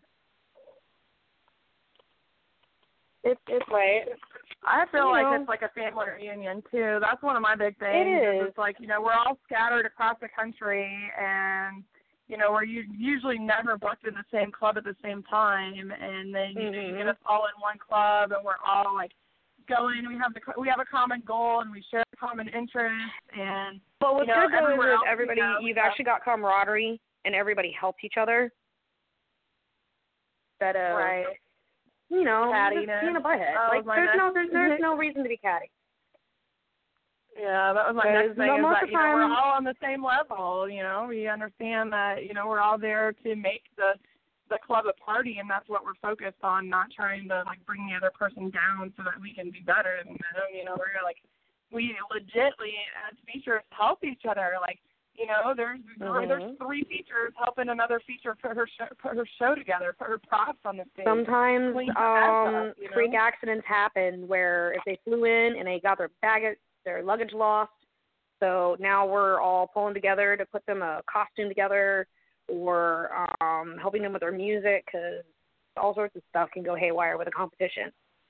It's it's right. I feel you like know, it's like a family reunion too. That's one of my big things. It is. It's like, you know, we're all scattered across the country, and you know, we're usually never booked in the same club at the same time, and then you, mm-hmm. know, you get us all in one club, and we're all like going. We have the we have a common goal, and we share a common interest. And but what's you know, good though is else, with everybody, you know, you've actually got camaraderie, and everybody helps each other. Instead of, right. you know, Cattiness. just being a butthead. Oh, like there's no there's there's no reason to be catty. Yeah, that was my next thing. No, is most that, of the you know, time, we're all on the same level. You know, we understand that, you know, we're all there to make the the club a party, and that's what we're focused on. Not trying to like bring the other person down so that we can be better than them. You know, we're like we legitly as features help each other. Like, you know, there's mm-hmm. there's three features helping another feature put her show, put her show together, put her props on the stage. Sometimes Clean um, up, you know? freak accidents happen where if they flew in and they got their baggage, their luggage lost, so now we're all pulling together to put them a costume together, or um, helping them with their music, because all sorts of stuff can go haywire with a competition.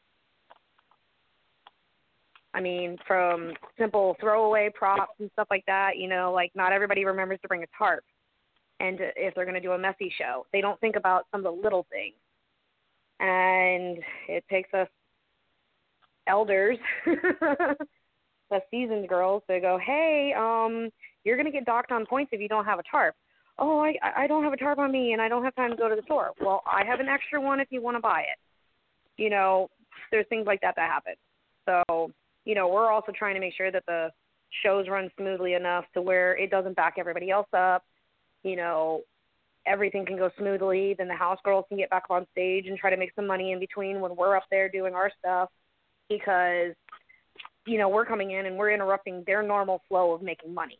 I mean, from simple throwaway props and stuff like that, you know, like not everybody remembers to bring a tarp. And if they're going to do a messy show, they don't think about some of the little things. And it takes us elders, the seasoned girls, to go, hey, um, you're going to get docked on points if you don't have a tarp. Oh, I, I don't have a tarp on me, and I don't have time to go to the store. Well, I have an extra one if you want to buy it. You know, there's things like that that happen. So, you know, we're also trying to make sure that the shows run smoothly enough to where it doesn't back everybody else up. You know, everything can go smoothly. Then the house girls can get back on stage and try to make some money in between when we're up there doing our stuff, because, you know, we're coming in and we're interrupting their normal flow of making money.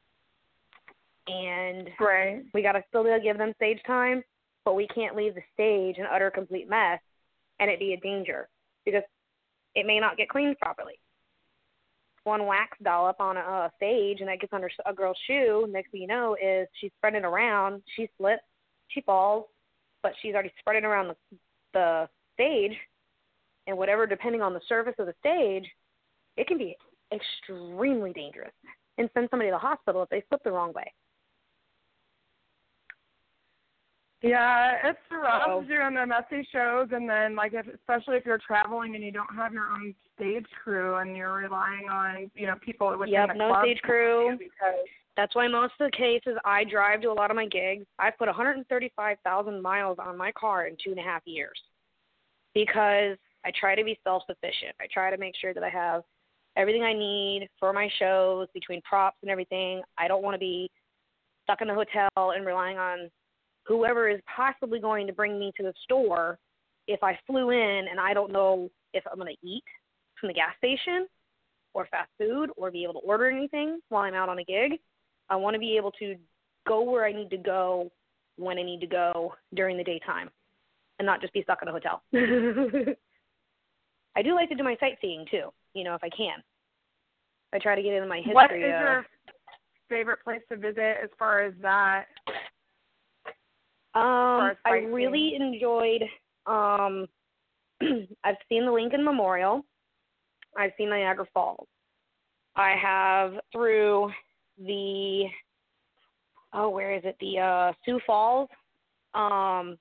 And right. we got to still give them stage time, but we can't leave the stage an utter complete mess and it be a danger, because it may not get cleaned properly. One wax dollop on a, a stage and that gets under a girl's shoe, next thing you know is she's spreading around, she slips, she falls, but she's already spreading around the, the stage, and whatever, depending on the surface of the stage, it can be extremely dangerous and send somebody to the hospital if they slip the wrong way. Yeah, it's rough So, doing the messy shows, and then like if, especially if you're traveling and you don't have your own stage crew and you're relying on, you know, people within yep, the no club. stage crew. Because That's why most of the cases I drive to a lot of my gigs. I've put one hundred thirty-five thousand miles on my car in two and a half years, because I try to be self-sufficient. I try to make sure that I have everything I need for my shows, between props and everything. I don't want to be stuck in a hotel and relying on whoever is possibly going to bring me to the store if I flew in and I don't know if I'm going to eat from the gas station or fast food or be able to order anything while I'm out on a gig. I want to be able to go where I need to go when I need to go during the daytime and not just be stuck in a hotel. I do like to do my sightseeing too, you know, if I can. I try to get into my history. What is uh, your favorite place to visit as far as that? Um, as I sightseeing? really enjoyed, um, I've seen the Lincoln Memorial. I've seen Niagara Falls. I have through the, oh, where is it? The uh, Sioux Falls um,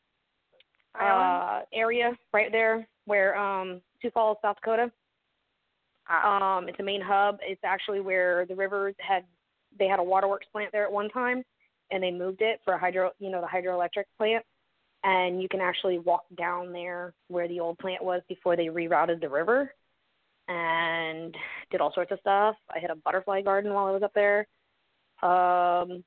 uh, area right there where um, Sioux Falls, South Dakota. Um, it's a main hub. It's actually where the rivers had, they had a waterworks plant there at one time, and they moved it for a hydro, you know, the hydroelectric plant. And you can actually walk down there where the old plant was before they rerouted the river, and did all sorts of stuff. I hit a butterfly garden while I was up there. Um,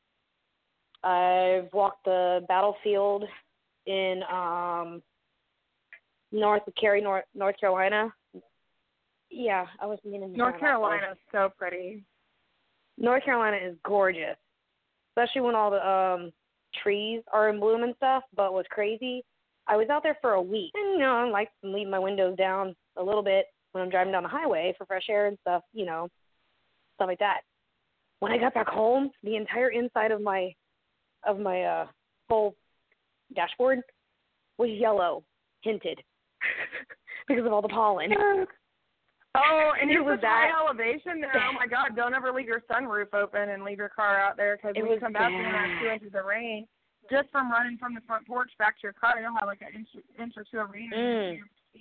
I've walked the battlefield in um, north of Cary, North, North Carolina. Yeah, I was meaning to North say that Carolina first. is so pretty. North Carolina is gorgeous, especially when all the um, trees are in bloom and stuff. But what's crazy, I was out there for a week, and you know, I like to leave my windows down a little bit when I'm driving down the highway for fresh air and stuff, you know, stuff like that. When I got back home, the entire inside of my of my uh, whole dashboard was yellow, tinted, because of all the pollen. Oh, and It it was was high that- elevation there. Oh, my God. Don't ever leave your sunroof open and leave your car out there, because It when you was come back, you're going to bad. have two inches of rain. Just from running from the front porch back to your car, you'll have like an inch, inch or two of rain. Mm.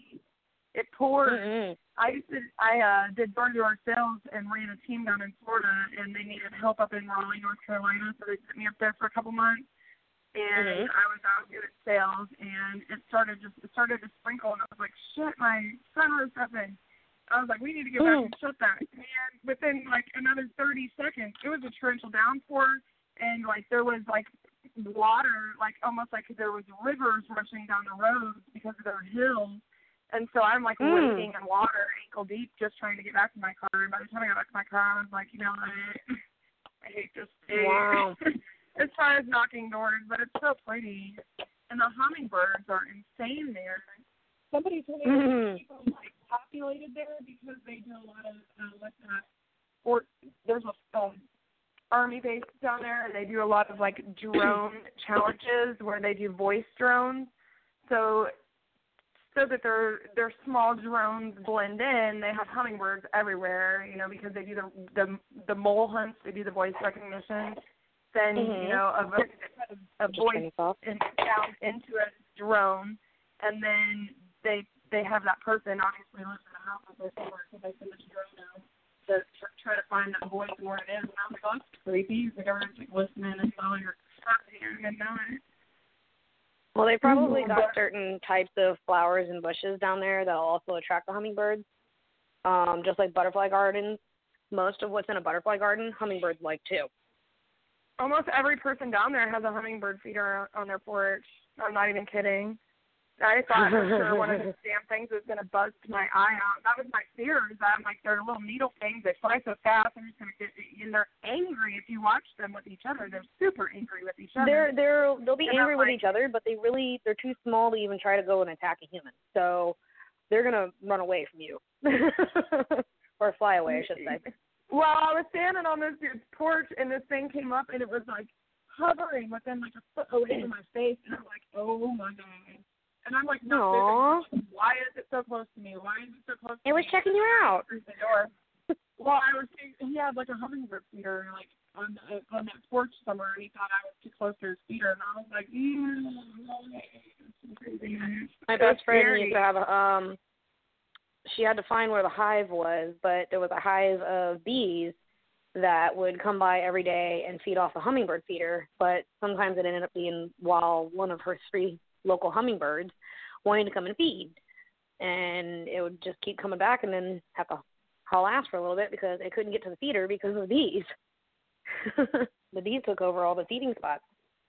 It poured. Mm-mm. I used to, I uh, did door-to-door sales and ran a team down in Florida, and they needed help up in Raleigh, North Carolina, so they sent me up there for a couple months. And Mhm. I was out doing sales, and it started just it started to sprinkle, and I was like, shit, my sunroof's open. I was like, we need to get back Mm. and shut that. And within like another thirty seconds, it was a torrential downpour, and like there was like water, like almost like there was rivers rushing down the road because of their hills. And so I'm like Mm. wading in water ankle deep just trying to get back to my car. And by the time I got back to my car, I was like, you know what? I hate this state. Wow. As far as knocking doors, but it's so pretty. And the hummingbirds are insane there. Somebody told me Mhm. people like populated there because they do a lot of uh, what's that? Or there's a um, army base down there, and they do a lot of like drone challenges where they do voice drones. So so that their their small drones blend in, they have hummingbirds everywhere, you know, because they do the the the mole hunts, they do the voice recognition. Then Mhm. you know a, vo- a Just voice turn this off. in, down into a drone, and then they they have that person obviously lives in a house with their somewhere, so they send the drone out to tr- try to find that voice and where it is. And I was like, oh, that's creepy. Like everyone's like listening and all your stuff here and know it. Well, they probably Mhm. got certain types of flowers and bushes down there that'll also attract the hummingbirds. Um, just like butterfly gardens. Most of what's in a butterfly garden, hummingbirds like too. Almost every person down there has a hummingbird feeder on their porch. I'm not even kidding. I thought for sure one of those damn things was going to buzz my eye out. That was my fear, is that I'm like, they're little needle things. They fly so fast. I'm just going to get, and they're angry if you watch them with each other. They're super angry with each other. They're they're they'll be And angry I'm with like- each other, but they really they're too small to even try to go and attack a human. So they're gonna run away from you, or fly away, I should say. Well, I was standing on this dude's porch, and this thing came up, and it was like hovering within like a foot away from my face, and I'm like, oh my God. And I'm like, no, Aw. why is it so close to me? Why is it so close to It was me? checking you out. Through the door. Well, I was he had like a hummingbird feeder like on uh, on that porch somewhere, and he thought I was too close to his feeder, and I was like, mm, crazy. My It was best friend scary. used to have a, um she had to find where the hive was, but there was a hive of bees that would come by every day and feed off a hummingbird feeder, but sometimes it ended up being while one of her three local hummingbirds wanting to come and feed. and it would just keep coming back and then have to haul ass for a little bit because it couldn't get to the feeder because of the bees. The bees took over all the feeding spots.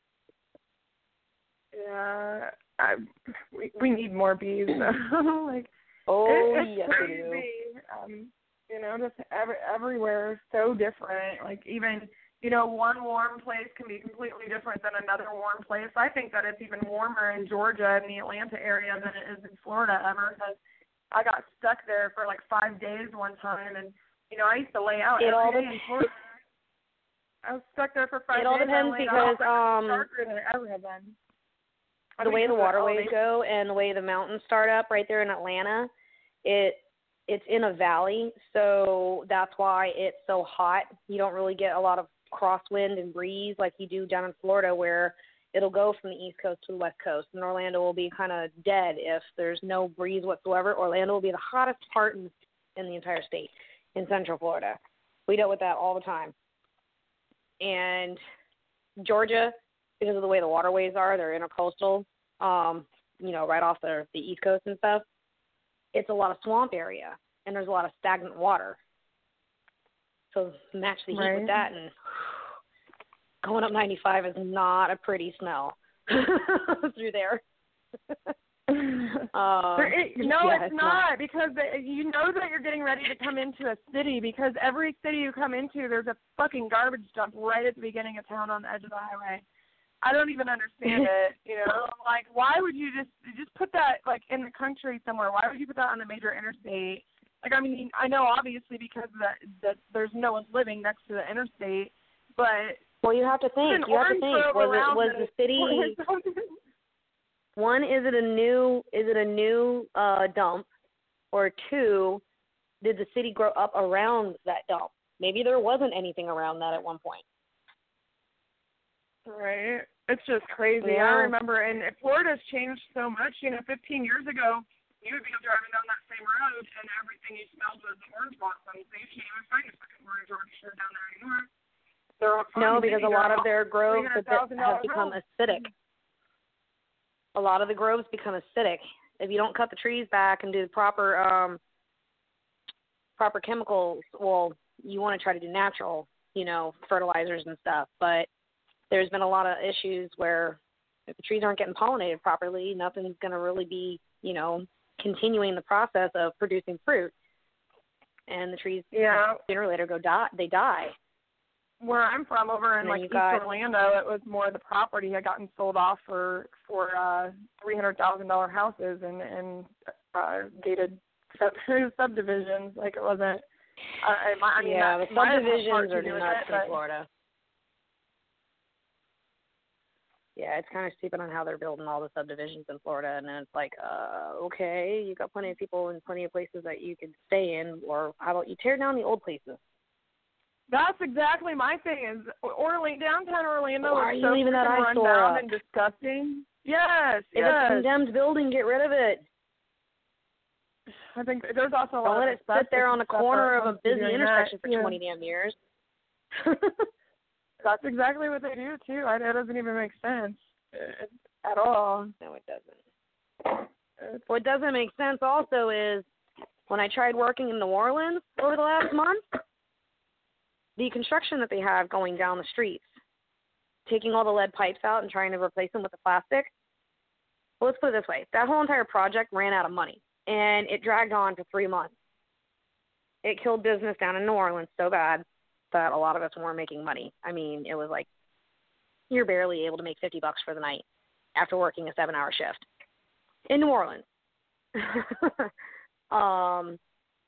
Yeah, I, we we need more bees. Like, oh, it, it's yes, crazy. we do. Um, you know, just every, everywhere is so different. Like, even, you know, one warm place can be completely different than another warm place. I think that it's even warmer in Georgia and the Atlanta area than it is in Florida ever, because I got stuck there for like five days one time, and, you know, I used to lay out it every all day depends. in Florida. I was stuck there for five it all days. depends because um, darker than it ever had been. the way the waterways go and the way the mountains start up right there in Atlanta, it it's in a valley, so that's why it's so hot. You don't really get a lot of crosswind and breeze like you do down in Florida, where it'll go from the East Coast to the West Coast, and Orlando will be kind of dead if there's no breeze whatsoever. Orlando will be the hottest part in, in the entire state in Central Florida. We dealt with that all the time. And Georgia, because of the way the waterways are, they're intercoastal, um, you know, right off the, the East Coast and stuff. It's a lot of swamp area, and there's a lot of stagnant water. So match the heat right. with that, and going up ninety-five is not a pretty smell through there. um, there it, no, yeah, it's, it's not, not, because the, you know that you're getting ready to come into a city, because every city you come into, there's a fucking garbage dump right at the beginning of town on the edge of the highway. I don't even understand it, you know. Like, why would you just just put that, like, in the country somewhere? Why would you put that on the major interstate? Like, I mean, I know obviously because that that there's no one living next to the interstate, but well, you have to think. You have to think. Was it was the city? One, is it a new is it a new uh, dump, or two, did the city grow up around that dump? Maybe there wasn't anything around that at one point. Right. It's just crazy. Yeah. I remember, and Florida's changed so much. You know, fifteen years ago, you would be driving down that same road, and everything you smelled was orange blossoms. So you can't even find a fucking orange orchard down there anymore. They're all no, because a lot of their groves have, have become homes. acidic. A lot of the groves become acidic. If you don't cut the trees back and do the proper um, proper chemicals, well, you want to try to do natural, you know, fertilizers and stuff, but there's been a lot of issues where if the trees aren't getting pollinated properly, nothing's going to really be, you know, continuing the process of producing fruit. And the trees, yeah. sooner or later, go die. They die. Where I'm from, over in and like East got, Orlando, it was more the property had gotten sold off for for uh, three hundred thousand dollar houses and and uh, gated sub- subdivisions. Like, it wasn't. Uh, I, I mean, yeah, that, the subdivisions are nuts it, in but, Florida. Yeah, it's kind of stupid on how they're building all the subdivisions in Florida, and then it's like, uh, okay, you got plenty of people and plenty of places that you could stay in, or how about you tear down the old places? That's exactly my thing. Is Orlando, downtown Orlando Why are is you so leaving that run eyesore down up? and disgusting. Yes, If yes. it's a condemned building, get rid of it. I think there's also a Don't lot let of it sit there on the corner of a busy doing intersection that. for yeah. twenty damn years. That's exactly what they do too. I, it doesn't even make sense uh, at all. No, it doesn't. What doesn't make sense also is when I tried working in New Orleans over the last month, the construction that they have going down the streets, taking all the lead pipes out and trying to replace them with the plastic. Well, let's put it this way. That whole entire project ran out of money, and it dragged on for three months. It killed business down in New Orleans so bad that a lot of us weren't making money. I mean, it was like you're barely able to make fifty bucks for the night after working a seven-hour shift in New Orleans. um,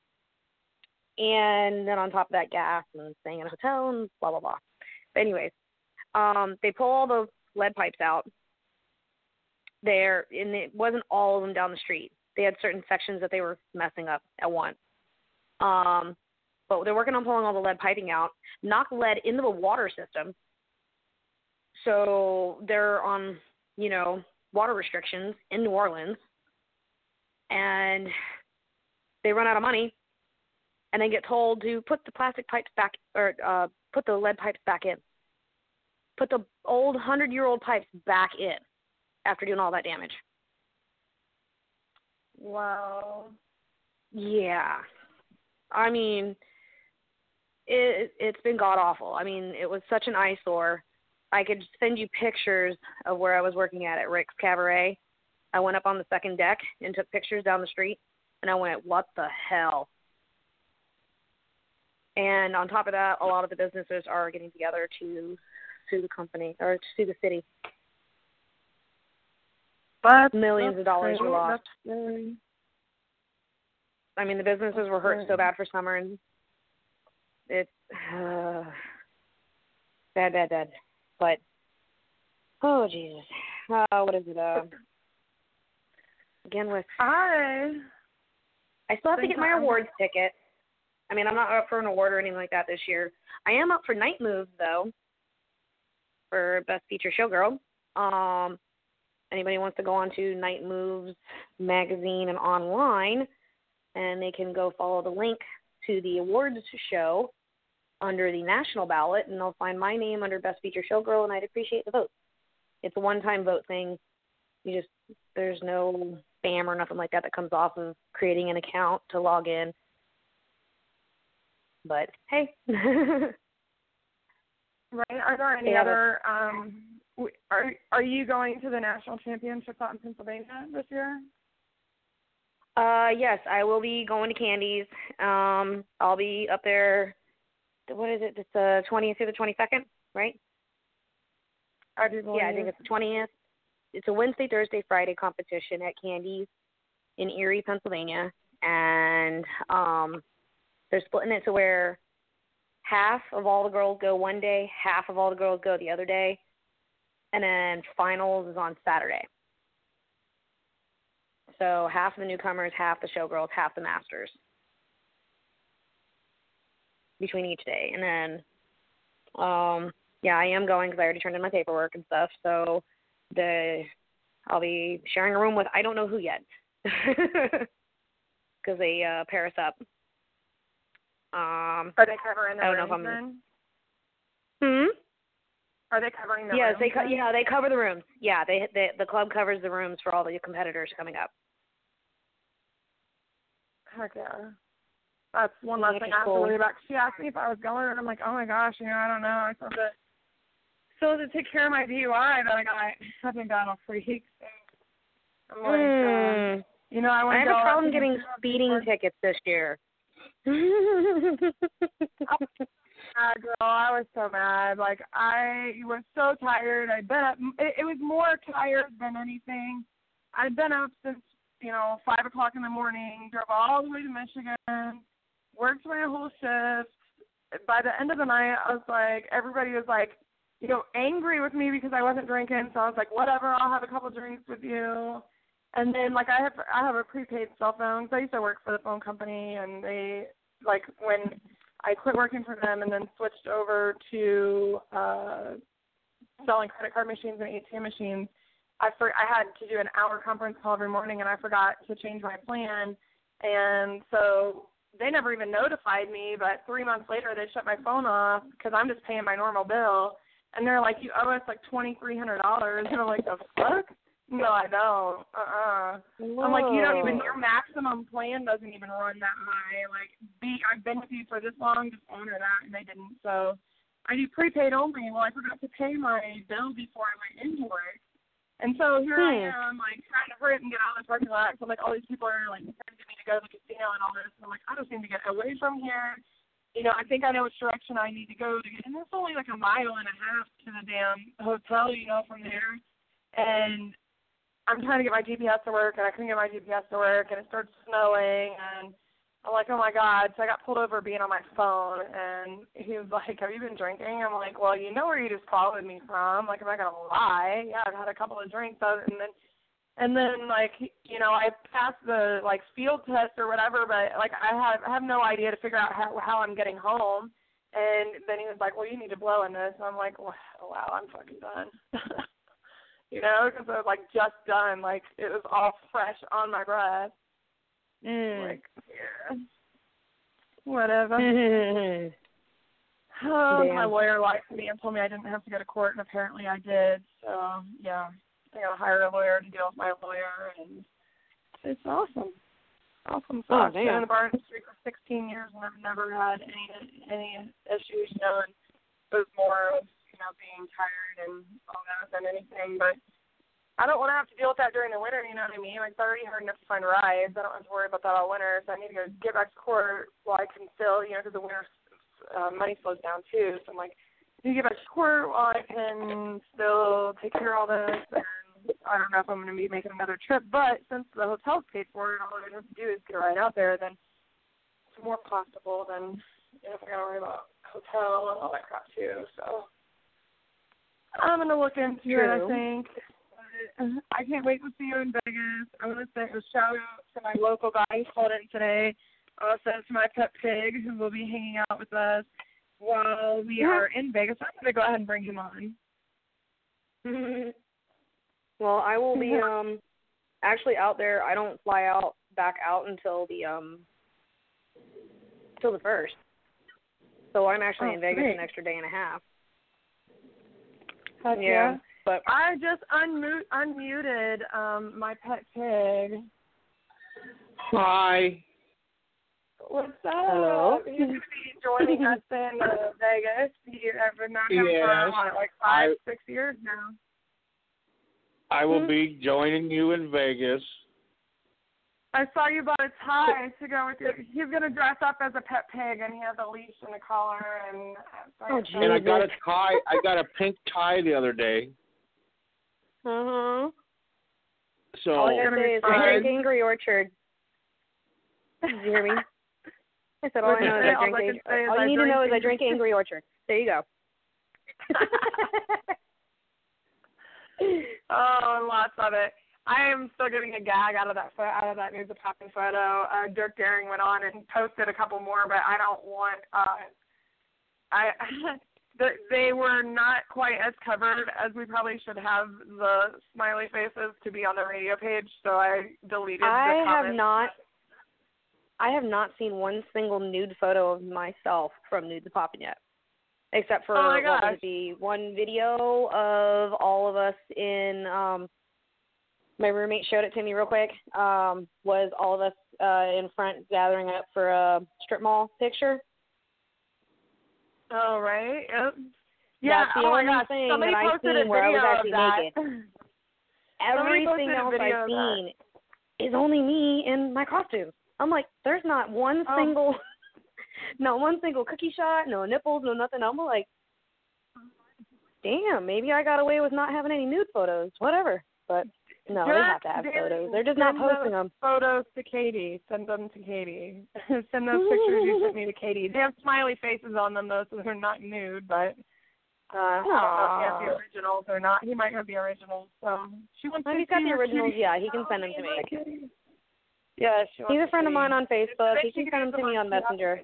and then on top of that, gas and staying in a hotel and blah, blah, blah. But anyways, um, they pull all the lead pipes out there, and it wasn't all of them down the street. They had certain sections that they were messing up at once. Um, but they're working on pulling all the lead piping out, knock lead into the water system. So they're on, you know, water restrictions in New Orleans, and they run out of money, and they get told to put the plastic pipes back, or uh, put the lead pipes back in. Put the old hundred-year-old pipes back in after doing all that damage. Wow. Yeah. I mean, it, it's been god-awful. I mean, it was such an eyesore. I could send you pictures of where I was working at at Rick's Cabaret. I went up on the second deck and took pictures down the street, and I went, what the hell? And on top of that, a lot of the businesses are getting together to sue the company, or to sue the city. But Millions of dollars were lost. Very... I mean, the businesses were hurt so bad for summer, and it's uh, bad, bad, bad. But, oh, Jesus. Uh, what is it? Uh, again with... I... I still have to get my awards ticket. I mean, I'm not up for an award or anything like that this year. I am up for Night Moves, though, for Best Feature Showgirl. Um, anybody wants to go on to Night Moves magazine and online, and they can go follow the link to the awards show under the national ballot, and they'll find my name under Best Feature Showgirl, and I'd appreciate the vote. It's a one-time vote thing. You just, there's no spam or nothing like that that comes off of creating an account to log in. But, hey. Right. Are there any yeah, other, um, are, are you going to the national championships out in Pennsylvania this year? Uh, yes, I will be going to Candies. Um, I'll be up there, what is it, it's the twentieth through the twenty-second, right? I do believe. Yeah, I think it's the twentieth. It's a Wednesday, Thursday, Friday competition at Candies in Erie, Pennsylvania. And, um, they're splitting it to where half of all the girls go one day, half of all the girls go the other day, and then finals is on Saturday. So half of the newcomers, half the showgirls, half the masters between each day. And then, um, yeah, I am going because I already turned in my paperwork and stuff. So the I'll be sharing a room with I don't know who yet because they uh, pair us up. Um, Are they covering the I don't know rooms if I'm. then? Hmm. Are they covering the yes, rooms? they co- then? yeah they cover the rooms. Yeah, they, they the club covers the rooms for all the competitors coming up. Heck yeah. That's one less thing I have to worry about. She asked me if I was going, and I'm like, oh my gosh, you know, I don't know. I still have to, still have to take care of my D U I that I got. I've been gone all three weeks. So I'm like, mm. uh, you know, I want I have to go a problem getting speeding before. tickets this year. Oh, girl, I was so mad. Like, I was so tired. I'd been up. It, it was more tired than anything. I'd been up since, you know, five o'clock in the morning, drove all the way to Michigan, worked my whole shift. By the end of the night, I was like, everybody was like, you know, angry with me because I wasn't drinking. So I was like, whatever, I'll have a couple drinks with you. And then, like, I have I have a prepaid cell phone because I used to work for the phone company, and they, like, when I quit working for them and then switched over to uh, selling credit card machines and A T M machines, I for, I had to do an hour conference call every morning, and I forgot to change my plan. And so they never even notified me, but three months later they shut my phone off because I'm just paying my normal bill. And they're like, you owe us like twenty-three hundred dollars. And I'm like, the fuck? No, I don't. Uh-uh. Whoa. I'm like, you don't even, your maximum plan doesn't even run that high. Like, be, I've been with you for this long, just honor that. And they didn't. So I do prepaid only. Well, I forgot to pay my bill before I went into work. And so here hmm. I am, like, trying to hurry up and get out of the parking lot. So, like, all these people are, like, trying to get me to go to the casino and all this. And I'm like, I just need to get away from here. You know, I think I know which direction I need to go to get. And it's only like a mile and a half to the damn hotel, you know, from there. And I'm trying to get my G P S to work, and I couldn't get my G P S to work, and it started snowing, and I'm like, oh, my God. So I got pulled over being on my phone, and he was like, have you been drinking? I'm like, well, you know where you just followed me from. Like, I'm not going to lie. Yeah, I've had a couple of drinks. And then, and then like, you know, I passed the, like, field test or whatever, but, like, I have, I have no idea to figure out how, how I'm getting home. And then he was like, well, you need to blow in this. And I'm like, wow, wow I'm fucking done. You know, because I was, like, just done. Like, it was all fresh on my breath. Mm. Like, yeah. Whatever. Oh, my lawyer liked me and told me I didn't have to go to court, and apparently I did. So, yeah, I got to hire a lawyer to deal with my lawyer. And it's awesome. Awesome Oh, stuff. Been in damn. the bar industry for sixteen years, and I've never had any any issues. You know, and it was more of you know being tired and all that than anything. But I don't want to have to deal with that during the winter. You know what I mean? Like, it's already hard enough to find rides. I don't have to worry about that all winter. So I need to go get back to court while I can still, you know, because the winter uh, money slows down too. So I'm like, I need to get back to court while I can still take care of all this. And I don't know if I'm going to be making another trip, but since the hotel's paid for and all I have to do is get right out there, then it's more possible than you know, if I got to worry about hotel and all that crap too. So I'm going to look into True. it, I think. But I can't wait to see you in Vegas. I want to say a shout out to my local guy who called in today. Also to my pet pig who will be hanging out with us while we Yeah. are in Vegas. I'm going to go ahead and bring him on. Well, I will be um actually out there. I don't fly out back out until the um until the first. So I'm actually Oh, in Vegas great. an extra day and a half. Heck Yeah. yeah. But I just unmute, unmuted um, my pet pig. Hi. What's up? Hello. He's going to be joining us in uh, Vegas. You have known him Yes. for what, like five, I- six years now. I will Hmm? be joining you in Vegas. I saw you bought a tie to go with you. He's going to dress up as a pet pig, and he has a leash and a collar. And Oh, And I got a Jesus. tie. I got a pink tie the other day. Uh-huh. So All I gotta say is I fine. drink Angry Orchard. Did you hear me? I said all I know is I All I drink can Angry say is All I you need to drink know is I Angry- drink Angry Orchard. There you go. Oh, lots of it. I am still getting a gag out of that pho- out of that News of Poppin' photo. Uh, Dirk Daring went on and posted a couple more, but I don't want. Uh, I the, they were not quite as covered as we probably should have the smiley faces to be on the radio page, so I deleted I the have comments. not I have not seen one single nude photo of myself from Nude to Poppin' yet. Except for Oh my what gosh. would it be? One video of all of us in um my roommate showed it to me real quick. Um, was all of us uh in front gathering up for a strip mall picture. Oh right. Yep. Yeah. That's the oh my only gosh. thing Somebody that I've posted seen a where I was video actually of that. naked. Somebody Everything posted a else video I've of that. seen is only me in my costume. I'm like, there's not one Oh. single, not one single cookie shot, no nipples, no nothing. I'm like, damn, maybe I got away with not having any nude photos. Whatever. But no, they have to have Dirk photos. Daring, They're just not send posting those them. Photos to Katie. Send them to Katie. Send those pictures you sent me to Katie. They have smiley faces on them though, so they're not nude. But uh, I don't know if he has the originals or not. He might have the originals. So she wants If to he's got see the her originals, kitty. yeah, he can send them to me. Kitty. Yeah, she wants He's a to friend of see. mine on Facebook. They He can can send them use to me on she has Messenger.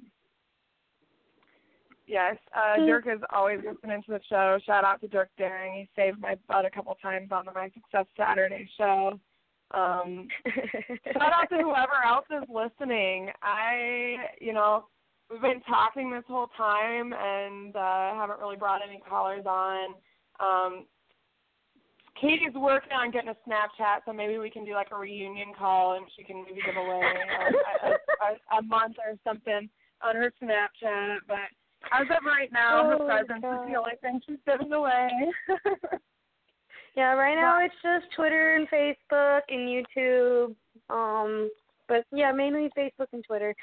Yes, uh, Dirk is always listening to the show. Shout out to Dirk Daring. He saved my butt a couple times on the My Success Saturday show. Um, shout out to whoever else is listening. I, you know, we've been talking this whole time and uh, haven't really brought any callers on. Um, Katie's working on getting a Snapchat, so maybe we can do like a reunion call and she can maybe give away um, a, a, a month or something on her Snapchat. But as of right now, her Oh, presence God. is the only thing she's giving away. Yeah, right now But- it's just Twitter and Facebook and YouTube. Um, but yeah, mainly Facebook and Twitter.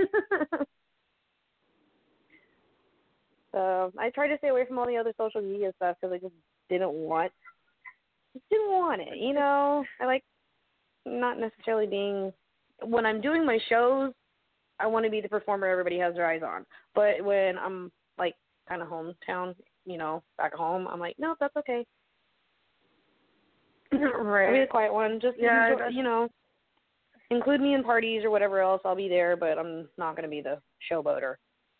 So I tried to stay away from all the other social media stuff because I just didn't want, just didn't want it. You know, I like not necessarily being when I'm doing my shows. I want to be the performer everybody has their eyes on. But when I'm like kind of hometown, you know, back at home, I'm like, no, that's okay. right. I'll be the quiet one. Just, Yeah, enjoy, that's- you know, include me in parties or whatever else. I'll be there, but I'm not going to be the showboater.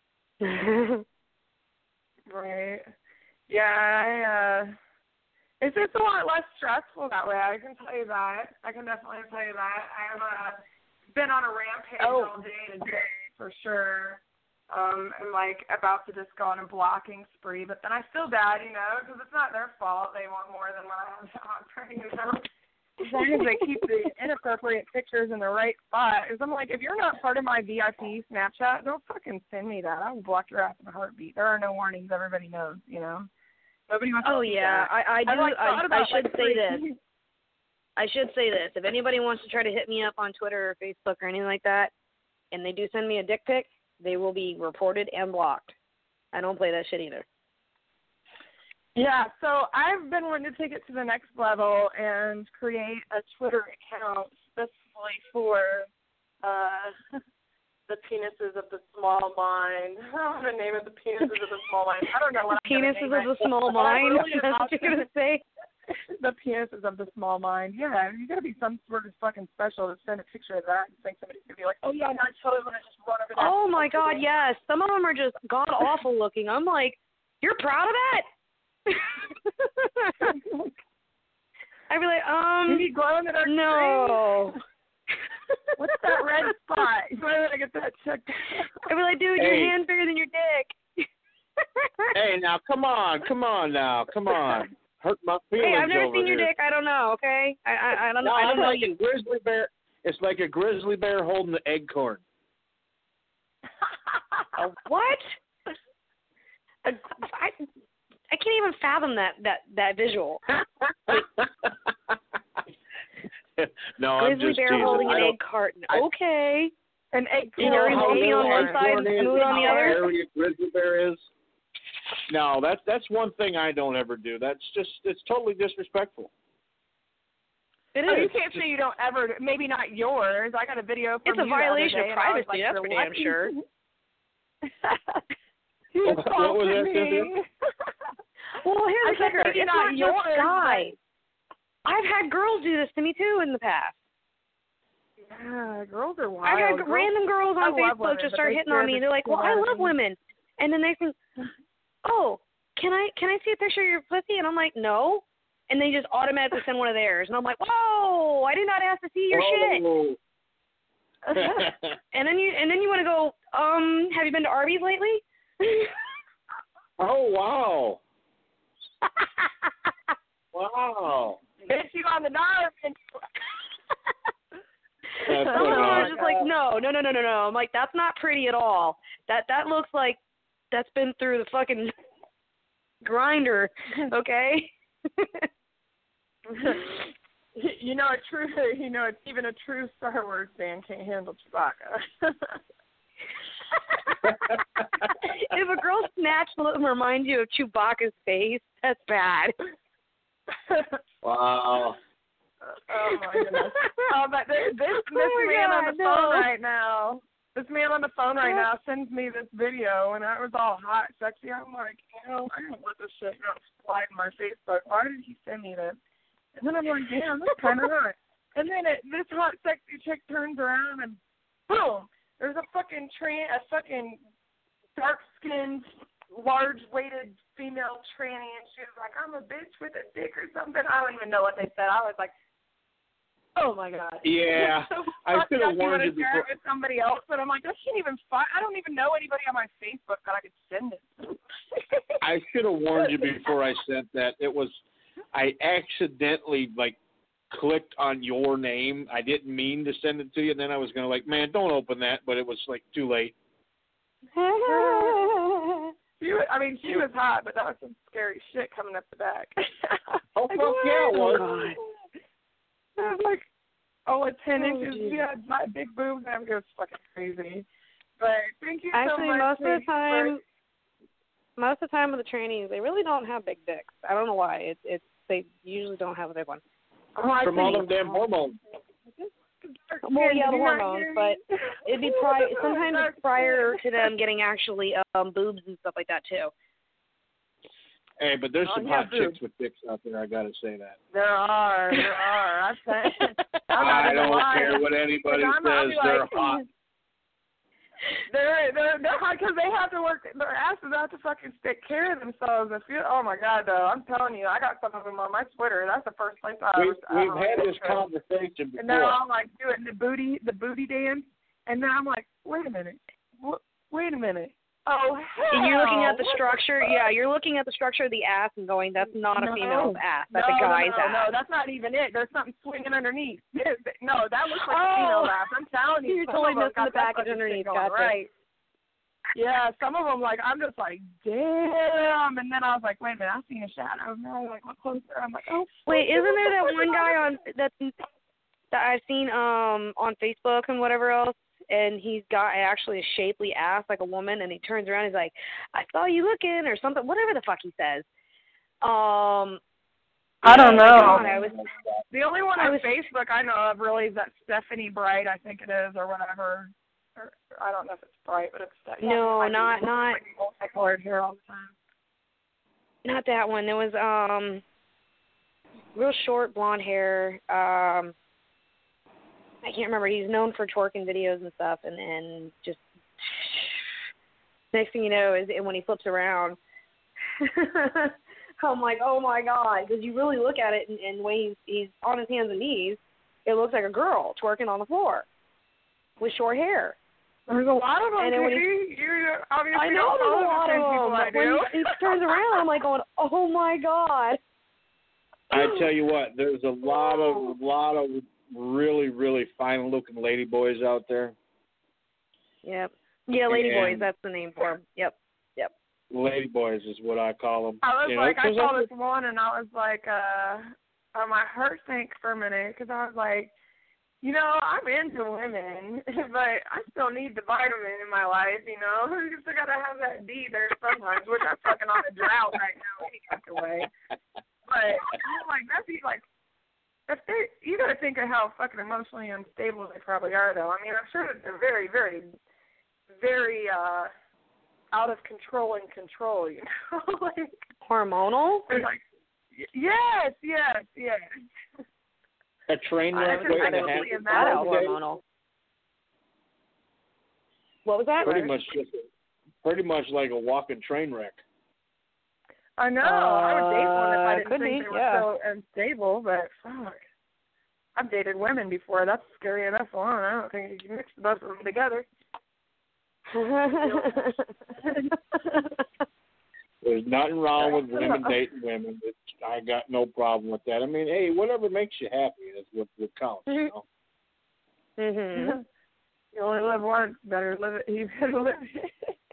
Right. Yeah, I, uh, it's just a lot less stressful that way. I can tell you that. I can definitely tell you that. I've uh, been on a rampage Oh. all day today for sure. Um, and like about to just go on a blocking spree, but then I feel bad, you know, because it's not their fault. They want more than what I have to offer, you know. As long as they keep the appropriate pictures in the right spot. Is I'm like, if you're not part of my V I P Snapchat, don't fucking send me that. I will block your ass in a heartbeat. There are no warnings. Everybody knows, you know. Nobody wants to Oh see yeah, that. I, I do. I, like, I, thought about, I should like, say three- this. I should say this. If anybody wants to try to hit me up on Twitter or Facebook or anything like that, and they do send me a dick pic, they will be reported and blocked. I don't play that shit either. Yeah, so I've been wanting to take it to the next level and create a Twitter account specifically for uh, the penises of the small mind. I don't know the name of the penises of the small mind. I don't know what I'm Penises gonna name of the it. small But I'm mind. really That's what you're gonna say. The penises of the small mind. Yeah, you gotta be some sort of fucking special to send a picture of that and think somebody's gonna be like, oh yeah, no, I totally want to just run over that. Oh my God, yes. Some of them are just god awful looking. I'm like, you're proud of that? I'd be like, um, you need glow in the dark no. What's that red spot? You might want to get that checked out. I'd be like, dude, Hey. your hand's bigger than your dick. Hey, now, come on, come on now, come on. Hurt my feelings Hey, I've never over seen your here. dick. I don't know. Okay, I I, I don't No, I don't I'm know like you. a grizzly bear. It's like a grizzly bear holding the acorn. A what? A, I I can't even fathom that that that visual. No, I'm Grizzly just bear teasing. holding I an don't- egg carton. I- Okay. An egg You know, carton. how Egg on one carton. side and smooth on the other? Hairy a grizzly bear is. No, that's that's one thing I don't ever do. That's just it's totally disrespectful. It Oh, is. you can't say you don't ever. do- Maybe not yours. I got a video from It's a you the other violation day, of and I was privacy. like, That's for "You're damn lucky." sure. You What- what was insulted that, me. Cynthia? Well, here's I the said kicker. maybe It's not not yours, just guys. I've had girls do this to me too in the past. Yeah, girls are wild. I've had Girls- random girls I on love Facebook women, just but start they hitting on scare me. the They're like, shit "Well, I out of love me." women," and then they think, "Oh, can I can I see a picture of your pussy?" And I'm like, "No," and they just automatically send one of theirs, and I'm like, "Whoa! I did not ask to see your shit." Oh. And then you and then you want to go, um, have you been to Arby's lately? Oh wow! Wow! Bitch, you on the knob. And That's Some of them what are I- just like, no, no, no, no, no, no. I'm like, that's not pretty at all. That that looks like that's been through the fucking grinder, okay? You know, a true, you know, it's even a true Star Wars fan can't handle Chewbacca. If a girl snatch look reminds you of Chewbacca's face, that's bad. Wow! Oh my goodness. Oh, but this this, this Oh my man God, on the no. phone right now, this man on the phone right now sends me this video, and it was all hot, sexy. I'm like, you know, I don't let this shit you know, slide in my Facebook. Why did he send me this? And then I'm like, damn, that's kind of hot. And then it, this hot, sexy chick turns around, and boom, there's a fucking tra- a fucking dark-skinned, large-weighted female tranny, and she was like, I'm a bitch with a dick or something. I don't even know what they said. I was like, oh my God. Yeah, So I fuck should have that, you warned wanna you share before. it with somebody else, but I'm like, I can't even find. I don't even know anybody on my Facebook that I could send it to. I should have warned you before I sent that. It was, I accidentally like clicked on your name. I didn't mean to send it to you, and then I was gonna like, man, don't open that, but it was like too late. She was, I mean, she was hot, but that was some scary shit coming up the back. Oh Like, fuck yeah, it was. God. I was like, oh, it's ten Oh, inches. geez. Yeah, my big boobs. And it was fucking crazy. But thank you Actually, so much. most of the ladies, time, for- most of the time with the trainees, they really don't have big dicks. I don't know why. It's it's they usually don't have a big one. Oh, I From all think- them damn hormones. Well, yeah, Did the you not hormones, hear but me? it'd be prior. Sometimes Dark it's prior skin. to them getting actually um boobs and stuff like that too. Hey, but there's Oh, some yeah, hot dude. chicks with dicks out there. I gotta say that. There are, there are. I've said. I'm not I even don't lying. care what anybody I'm- I'll says. be They're like, hot. They're they're they're hot because they have to work their asses out to fucking take care of themselves and feel. Oh my God, though, I'm telling you, I got some of them on my Twitter. That's the first place I We've, was. I we've was had this interested. conversation And they're before. all like doing the booty, the booty dance, and then I'm like, wait a minute, Wh- wait a minute, Oh, hell And you're looking at the what structure. the Yeah, you're looking at the structure of the ass and going, "That's not a no, female's ass. That's no, a guy's no, no, ass." No, that's not even it. There's something swinging underneath. No, that looks like Oh. a female's ass. I'm telling you. You're some totally of them missing got the that package fucking underneath. shit going, Gotcha. right. Yeah, some of them, like, I'm just like, damn. And then I was like, wait a minute, I seen a shadow. And then I like look closer. I'm like, oh. Wait, fuck, isn't there what that the one fuck guy is on that that I've seen um on Facebook and whatever else, and he's got actually a shapely ass like a woman, and he turns around, and he's like, "I saw you looking," or something, whatever the fuck he says. Um. I don't know. God, I was, the only one I on was, Facebook I know of really is that Stephanie Bright, I think it is, or whatever. Or, I don't know if it's Bright, but it's that. No, yeah, not be, not like multicolored hair all the time. not that one. There was um real short blonde hair. Um, I can't remember. He's known for twerking videos and stuff, and and just next thing you know is when he flips around. I'm like, oh my God, because you really look at it, and, and when he's, he's on his hands and knees, it looks like a girl twerking on the floor with short hair. There's a lot of them, and then when he, you obviously I know don't there's a know lot the of people them, I but when do. he, he turns around, I'm like going, oh my God. I tell you what, there's a lot of a lot of really really fine looking lady boys out there. Yep. Yeah, lady And boys. That's the name for them. Yep. Yep. Lady boys is what I call them. I was you like, know, I saw I, this one, and I was like, uh, uh my heart sank for a minute because I was like, you know, I'm into women, but I still need the vitamin in my life, you know. You still gotta have that D there sometimes, which I'm fucking on a drought right now any fucking way. But I'm like, that's like, if they, you gotta think of how fucking emotionally unstable they probably are, though. I mean, I'm sure that they're very, very, very uh out of control and control, you know. Like hormonal. They're like, yes, yes, yes. a train wreck I waiting can to totally happen. Flat out imagine. hormonal. What was that? Pretty much, just, pretty much like a walking train wreck. I know. I would date one if I Uh, didn't could think be, they were yeah. so unstable, but fuck. I've dated women before. That's scary enough alone. I don't think you can mix the both of them together. There's nothing wrong with women dating women. It's, I got no problem with that. I mean, hey, whatever makes you happy is what, what counts, you know. Mhm. You only live once. Better live it. You better live it.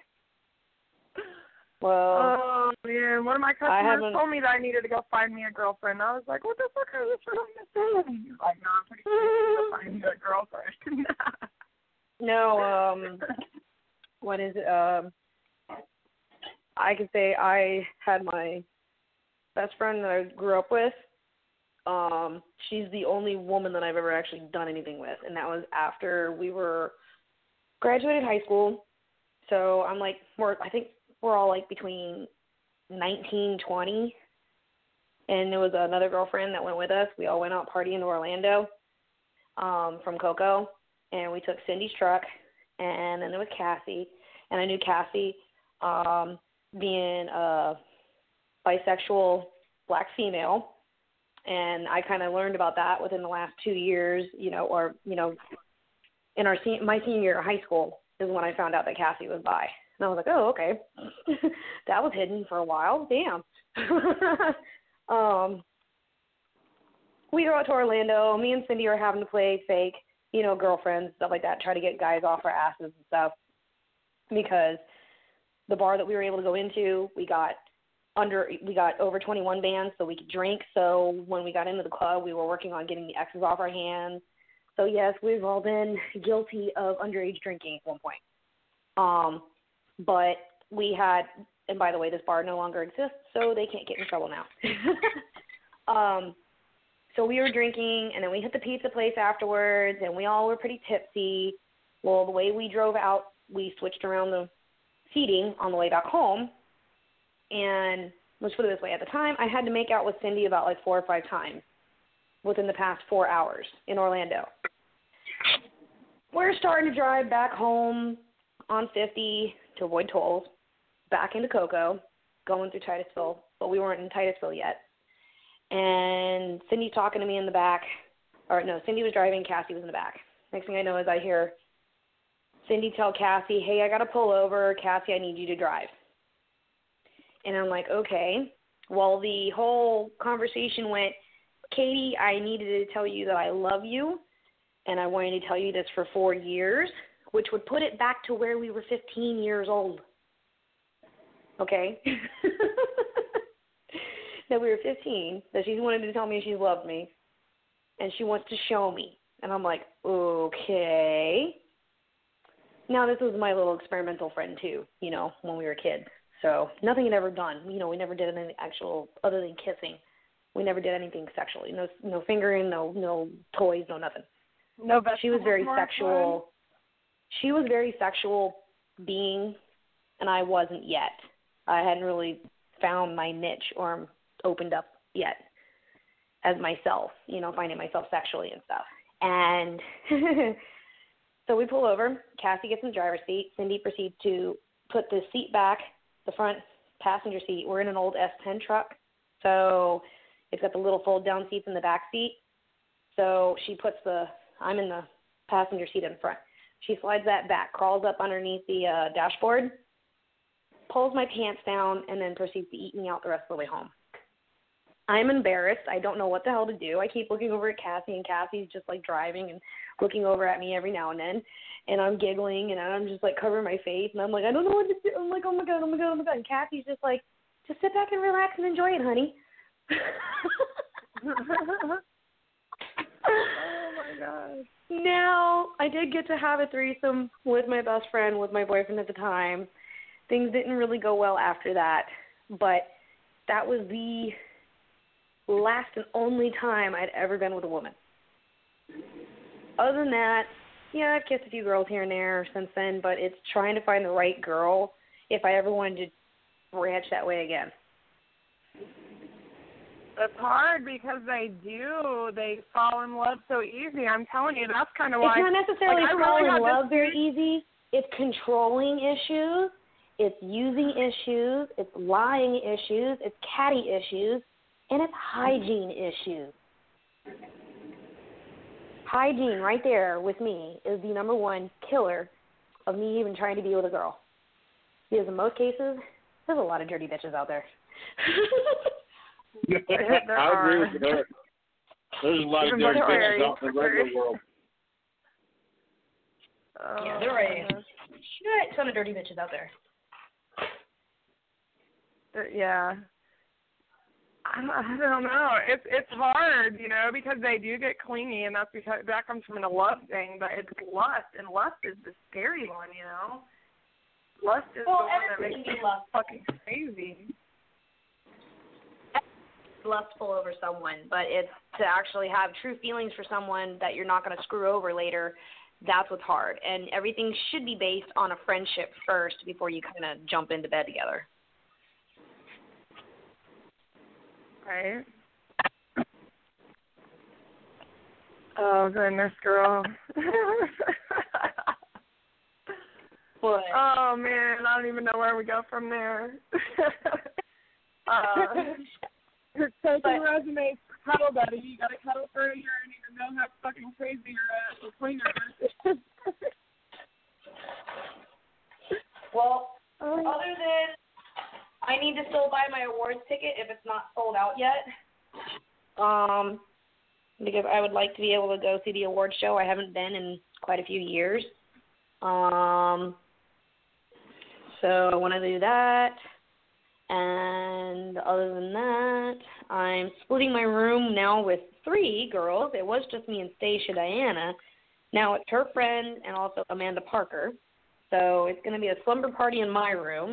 Well, Oh, man. One of my I customers haven't- told me that I needed to go find me a girlfriend. I was like, what the fuck are you trying to say? He's like, no, I'm pretty sure you go find me a girlfriend. no. Um, what is it? Um, I can say I had my best friend that I grew up with. Um, she's the only woman that I've ever actually done anything with, and that was after we were graduated high school. So I'm like, we're I think we're all like between nineteen, twenty, and there was another girlfriend that went with us. We all went out partying in Orlando um, from Cocoa, and we took Cindy's truck, and then there was Cassie, and I knew Cassie um, being a bisexual black female, and I kind of learned about that within the last two years, you know, or, you know, in our se- my senior year of high school is when I found out that Cassie was bi. And I was like, oh, okay. That was hidden for a while. Damn. um, we go out to Orlando. Me and Cindy are having to play fake, you know, girlfriends, stuff like that, try to get guys off our asses and stuff. Because the bar that we were able to go into, we got under, we got over twenty-one bands so we could drink. So when we got into the club, we were working on getting the exes off our hands. So yes, we've all been guilty of underage drinking at one point. Um, but we had, and by the way, this bar no longer exists, so they can't get in trouble now. um, so we were drinking, and then we hit the pizza place afterwards, and we all were pretty tipsy. Well, the way we drove out, we switched around the seating on the way back home, and let's put it this way. At the time, I had to make out with Cindy about like four or five times within the past four hours in Orlando. We're starting to drive back home on fifty to avoid tolls, back into Cocoa, going through Titusville, but we weren't in Titusville yet. And Cindy's talking to me in the back, or no, Cindy was driving, Cassie was in the back. Next thing I know is I hear Cindy tell Cassie, hey, I got to pull over. Cassie, I need you to drive. And I'm like, okay. Well, the whole conversation went, Katie, I needed to tell you that I love you, and I wanted to tell you this for four years, which would put it back to where we were fifteen years old. Okay? That we were fifteen, that she wanted to tell me she loved me, and she wants to show me. And I'm like, okay. Now, this was my little experimental friend, too, you know, when we were kids. So nothing had ever done. You know, we never did anything actual other than kissing. We never did anything sexually. No no fingering, no no toys, no nothing. No, she was very sexual. She was very sexual being, and I wasn't yet. I hadn't really found my niche or opened up yet as myself, you know, finding myself sexually and stuff. And so we pull over. Cassie gets in the driver's seat. Cindy proceeds to put the seat back, the front passenger seat. We're in an old S ten truck, so it's got the little fold-down seats in the back seat. So she puts the, I'm in the passenger seat in front. She slides that back, crawls up underneath the uh, dashboard, pulls my pants down, and then proceeds to eat me out the rest of the way home. I'm embarrassed. I don't know what the hell to do. I keep looking over at Cassie, and Cassie's just like driving and looking over at me every now and then. And I'm giggling, and I'm just like covering my face, and I'm like, I don't know what to do. I'm like, oh my God, oh my God, oh my God. And Cassie's just like, just sit back and relax and enjoy it, honey. Oh my God. Now, I did get to have a threesome with my best friend, with my boyfriend at the time. Things didn't really go well after that, but that was the last and only time I'd ever been with a woman. Other than that, yeah, I've kissed a few girls here and there since then, but it's trying to find the right girl if I ever wanted to branch that way again. It's hard because they do. They fall in love so easy. I'm telling you, that's kind of why. It's not necessarily like, falling really in love this... very easy. It's controlling issues. It's using issues. It's lying issues. It's catty issues. And it's hygiene issues. Hygiene right there with me is the number one killer of me even trying to be with a girl. Because in most cases, there's a lot of dirty bitches out there. Yeah, I agree with that. There's a lot of dirty bitches out in the regular world. Oh, yeah, there are a shit ton of dirty bitches out there. Yeah. I don't, I don't know. It's it's hard, you know, because they do get clingy, and that's because that comes from a love thing. But it's lust, and lust is the scary one, you know. Lust is well, the one that makes you fucking crazy. Lustful over someone, but it's to actually have true feelings for someone that you're not going to screw over later. That's what's hard, and everything should be based on a friendship first before you kind of jump into bed together. Right. Oh goodness, girl. What? Oh man, I don't even know where we go from there. uh, Your taking resume for cuddle buddy. You gotta cuddle for a year and you know how fucking crazy you're at between your Well, other than I need to still buy my awards ticket if it's not sold out yet. Um, because I would like to be able to go see the awards show. I haven't been in quite a few years. Um, so I want to do that. And other than that, I'm splitting my room now with three girls. It was just me and Stacia Diana. Now it's her friend and also Amanda Parker. So it's going to be a slumber party in my room.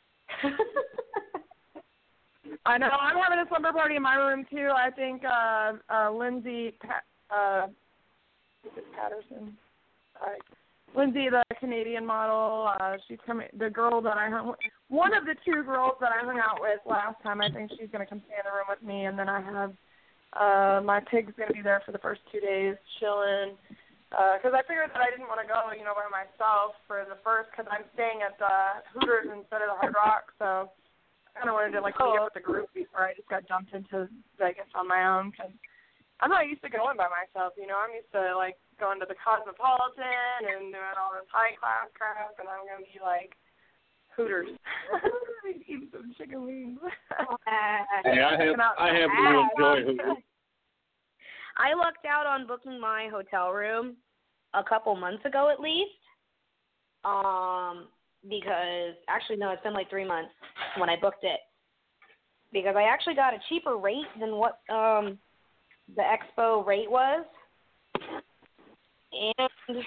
I know. I'm having a slumber party in my room, too. I think uh, uh, Lindsay uh, is it Patterson? Sorry. Lindsay, the Canadian model, uh, she's coming. The girl that I hung with, one of the two girls that I hung out with last time, I think she's going to come stay in the room with me. And then I have uh, my pig's going to be there for the first two days, chilling. Because uh, I figured that I didn't want to go, you know, by myself for the first, because I'm staying at the Hooters instead of the Hard Rock. So I kind of wanted to, like, meet up with the group before I just got dumped into Vegas on my own. Cause I'm not used to going by myself, you know. I'm used to, like, going to the Cosmopolitan and doing all this high-class crap, and I'm going to be, like, Hooters. Eating some chicken wings. Hey, I have, I have to enjoy Hooters. I lucked out on booking my hotel room a couple months ago at least, um, because, actually, no, it's been like three months when I booked it, because I actually got a cheaper rate than what um, the Expo rate was, and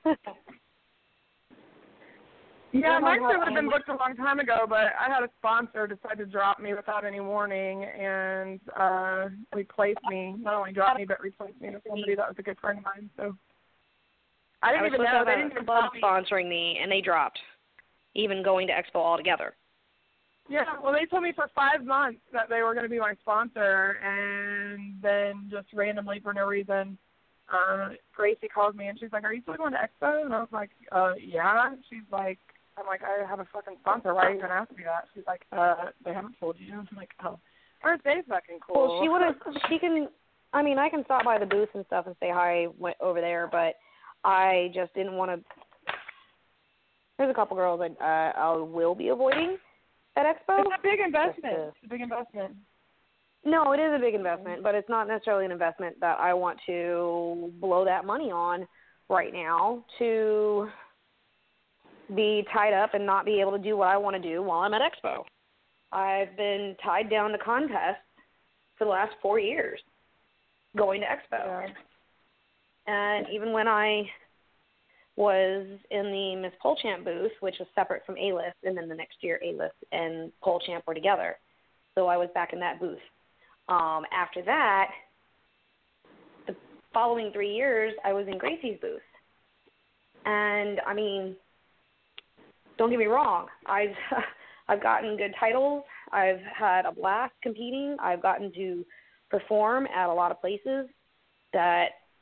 yeah, mine would have been booked a long time ago, but I had a sponsor decide to drop me without any warning and uh, replace me. Not only drop me, but replace me with somebody that was a good friend of mine. So I didn't I was even know. supposed to They have didn't a even club tell me. sponsoring me, and they dropped, even going to Expo altogether. Yeah, well, they told me for five months that they were going to be my sponsor, and then just randomly, for no reason, uh, Gracie calls me, and she's like, are you still going to Expo? And I was like, uh, yeah. She's like, I'm like, I have a fucking sponsor. Why are you even asking me that? She's like, uh, they haven't told you. I'm like, oh, aren't they fucking cool? Well, she would have, she can, I mean, I can stop by the booth and stuff and say hi went over there, but I just didn't want to, there's a couple girls that uh, I will be avoiding at Expo. It's a big investment. To, it's a big investment. No, it is a big investment, but it's not necessarily an investment that I want to blow that money on right now to be tied up and not be able to do what I want to do while I'm at Expo. I've been tied down to contests for the last four years going to Expo. Yeah. And even when I was in the Miss Pole Champ booth, which was separate from A-List, and then the next year A-List and Pole Champ were together. So I was back in that booth. Um, after that, the following three years, I was in Gracie's booth. And, I mean, don't get me wrong, I've I've gotten good titles. I've had a blast competing. I've gotten to perform at a lot of places that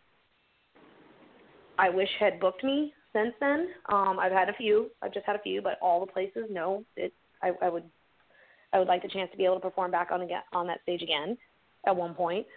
I wish had booked me since then. Um, I've had a few. I've just had a few, but all the places, no. It, I, I would I would like the chance to be able to perform back on the, on that stage again at one point.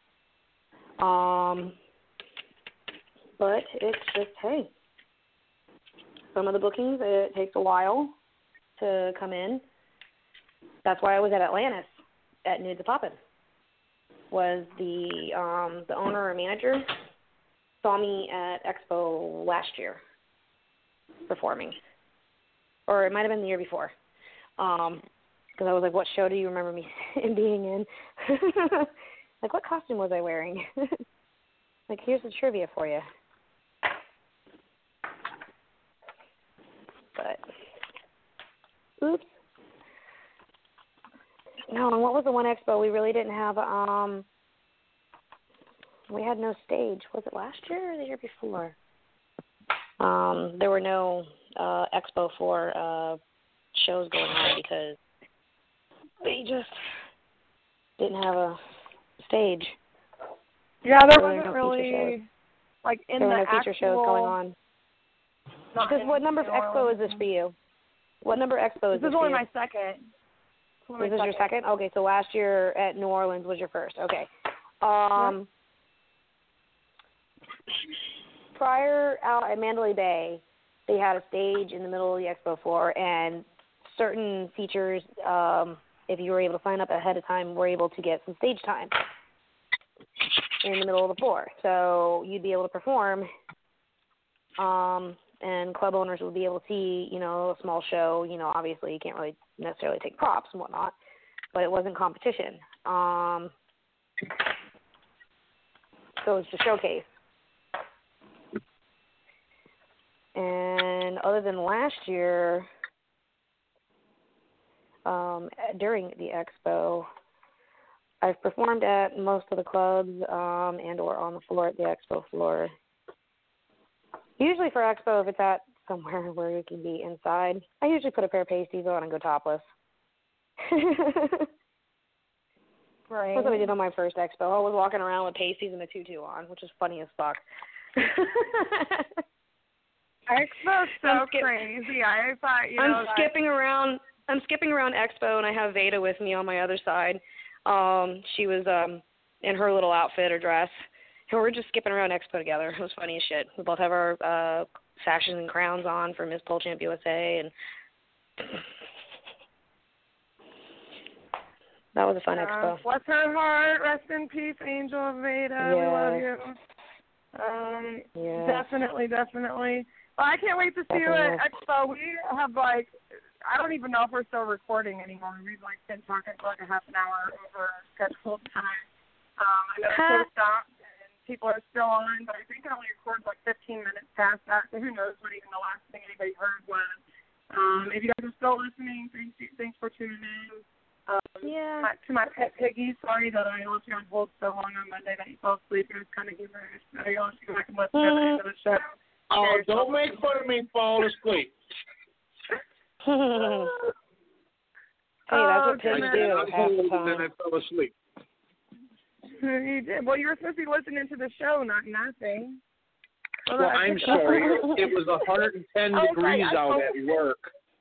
Um, but it's just, hey, some of the bookings, it takes a while to come in. That's why I was at Atlantis at Nudes of Poppin'. Was the um, the owner or manager saw me at Expo last year performing, or it might have been the year before. Um, because I was like, "What show do you remember me being in?" Like, what costume was I wearing? Like, here's the trivia for you. But, oops. No, and what was the one expo we really didn't have? Um, we had no stage. Was it last year or the year before? Um, there were no uh, expo for uh, shows going on because they just didn't have a stage. Yeah, there, there wasn't no really, like, in there the were no feature actual, shows going on. Because what number of expo is this for you? What number expo is this this is only for you? my second. This, this is your second? Okay, so last year at New Orleans was your first. Okay. Um, yeah. Prior out at Mandalay Bay, they had a stage in the middle of the expo floor, and certain features, um, if you were able to sign up ahead of time, were able to get some stage time in the middle of the floor. So you'd be able to perform, um, and club owners would be able to see, you know, a small show. You know, obviously you can't really necessarily take props and whatnot, but it wasn't competition. Um, so it's a showcase. And other than last year, um, during the expo, I've performed at most of the clubs um, and or on the floor at the expo floor. Usually for expo, if it's at somewhere where you can be inside, I usually put a pair of pasties on and go topless. Right. That's what I did on my first expo. I was walking around with pasties and a tutu on, which is funny as fuck. Expo's so skip- crazy. I thought, you I'm know, skipping around. I'm skipping around expo, and I have Veda with me on my other side. Um, she was um, in her little outfit or dress. And we're just skipping around Expo together. It was funny as shit. We both have our uh, sashes and crowns on for Miss Pole Champ U S A, and that was a fun uh, expo. Bless her heart. Rest in peace, Angel of Veda. Yeah. We love you. Um, yeah. Definitely, definitely. Well, I can't wait to see you at Expo. We have, like, I don't even know if we're still recording anymore. We've, like, been talking for, like, a half an hour over scheduled time. Um, I know huh? it's stopped and people are still on, but I think it only records, like, fifteen minutes past that, so who knows what even the last thing anybody heard was. Um, if you guys are still listening, thanks, thanks for tuning in. Um, Yeah. my, to my pet piggy, sorry that I left you on hold so long on Monday that you fell asleep. It was kind of humorous. So you'll have to go back and listen to the end of the show. Oh, don't make fun of me falling asleep. Hey, that's what pigs goodness. do half the And then time. I fell asleep. You did. Well, you were supposed to be listening to the show, not nothing. Well, I'm sorry. It was one hundred ten Oh, degrees right. out at work.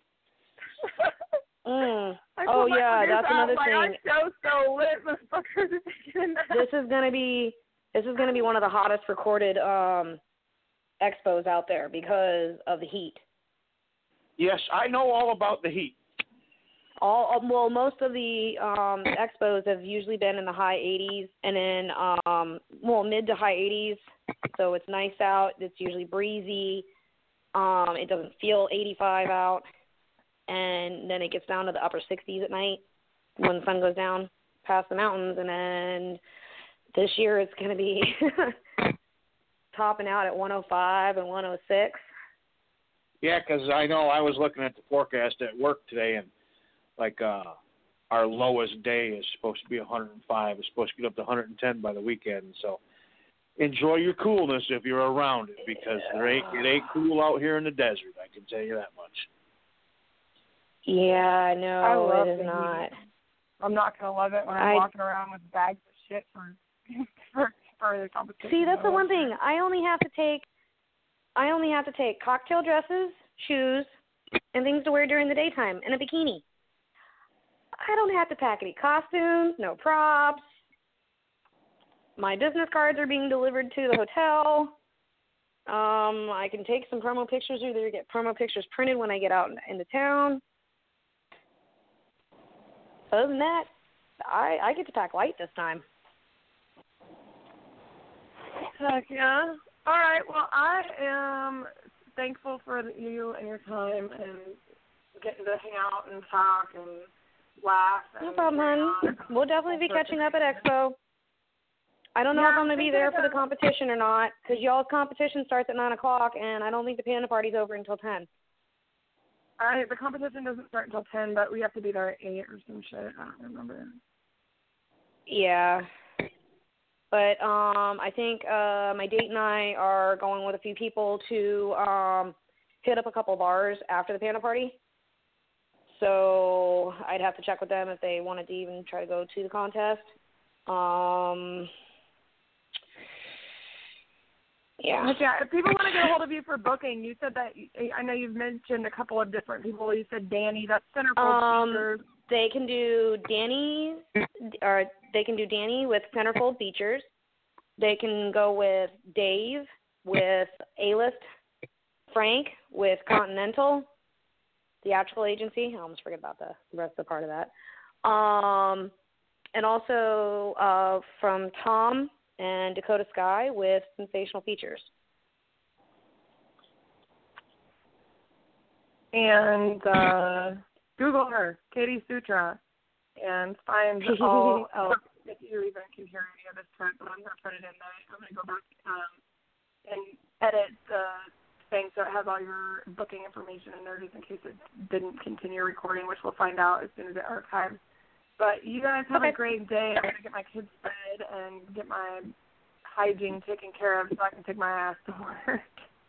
Mm. I Oh told my yeah, producer, that's another I was thing. like, I'm so so lit, motherfuckers. This is gonna be this is gonna be one of the hottest recorded um expos out there because of the heat. Yes, I know all about the heat. All well, most of the um expos have usually been in the high eighties and in um well mid to high eighties. So it's nice out. It's usually breezy. Um, it doesn't feel eighty-five out, and then it gets down to the upper sixties at night when the sun goes down past the mountains. And then this year it's going to be topping out at one oh five and one oh six. Yeah, 'cause I know I was looking at the forecast at work today, and like uh, our lowest day is supposed to be one hundred five. It's supposed to get up to one hundred ten by the weekend. So enjoy your coolness if you're around it, because there ain't it ain't cool out here in the desert. I can tell you that much. Yeah, no, I love it is the not. heat. I'm not gonna love it when I'm I, walking around with bags of shit for for, for the competition. See, that's the one thing. I only have to take I only have to take cocktail dresses, shoes, and things to wear during the daytime, and a bikini. I don't have to pack any costumes, no props. My business cards are being delivered to the hotel. Um, I can take some promo pictures, or either get promo pictures printed when I get out into town. Other than that, I, I get to pack light this time. Heck yeah. All right. Well, I am thankful for you and your time and getting to hang out and talk and laugh. And No problem, hon. We'll definitely be catching up at Expo. I don't know yeah, if I'm going to be there for the competition or not, because y'all's competition starts at nine o'clock, and I don't think the panda party's over until ten. I, the competition doesn't start until ten, but we have to be there at eight or some shit. I don't remember. Yeah. But um, I think uh, my date and I are going with a few people to um, hit up a couple bars after the panda party. So I'd have to check with them if they wanted to even try to go to the contest. Um, yeah. But yeah, if people want to get a hold of you for booking, you said that, I know you've mentioned a couple of different people. You said Danny, that's Centerfold Um, Features. They can do Danny, or they can do Danny with Centerfold Features. They can go with Dave with A-List, Frank with Continental Theatrical Agency. I almost forget about the rest of the part of that. Um, and also uh, from Tom and Dakota Sky with Sensational Features. And uh, Google her, Katie Sutra, and find all else. If you even can hear any of this part, but I'm going to put it in there. I'm going to go back um, and edit the thing so it has all your booking information in there just in case it didn't continue recording, which we'll find out as soon as it archives. But you guys have Okay. a great day. I'm going to get my kids fed and get my hygiene taken care of so I can take my ass to work.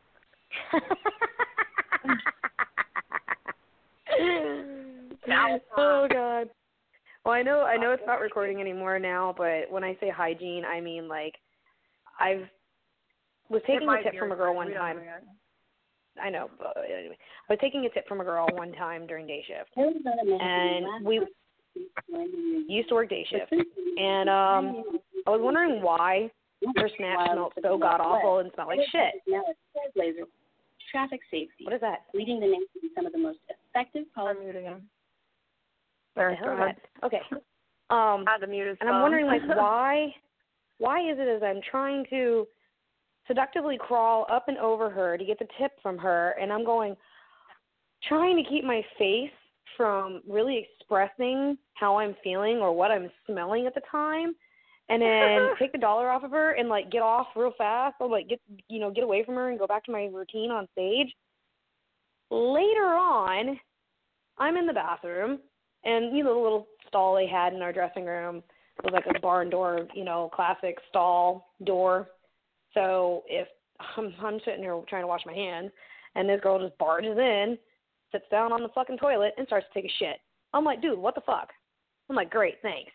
Oh God. Well, I know I know it's not recording anymore now, but when I say hygiene, I mean like I've was taking a tip from a girl one time. I know, but anyway, I was taking a tip from a girl one time during day shift, and we used to work day shift, and um, I was wondering why her snatch smelled so god awful and smelled like shit. Trailblazer, traffic safety. What is that? Leading the nation in some of the most effective policies. I'm muting him. What There, the hell go is ahead. that? Okay. Um, I had to mute his and I'm phone. wondering, like, why, why is it as I'm trying to seductively crawl up and over her to get the tip from her, and I'm going, trying to keep my face from really expressing how I'm feeling or what I'm smelling at the time, and then take the dollar off of her and, like, get off real fast, or, like, get, you know, get away from her and go back to my routine on stage. Later on, I'm in the bathroom, and, you know, the little stall they had in our dressing room was like a barn door, you know, classic stall door. So if I'm, I'm sitting here trying to wash my hands, and this girl just barges in, sits down on the fucking toilet, and starts to take a shit. I'm like, dude, what the fuck? I'm like, great, thanks.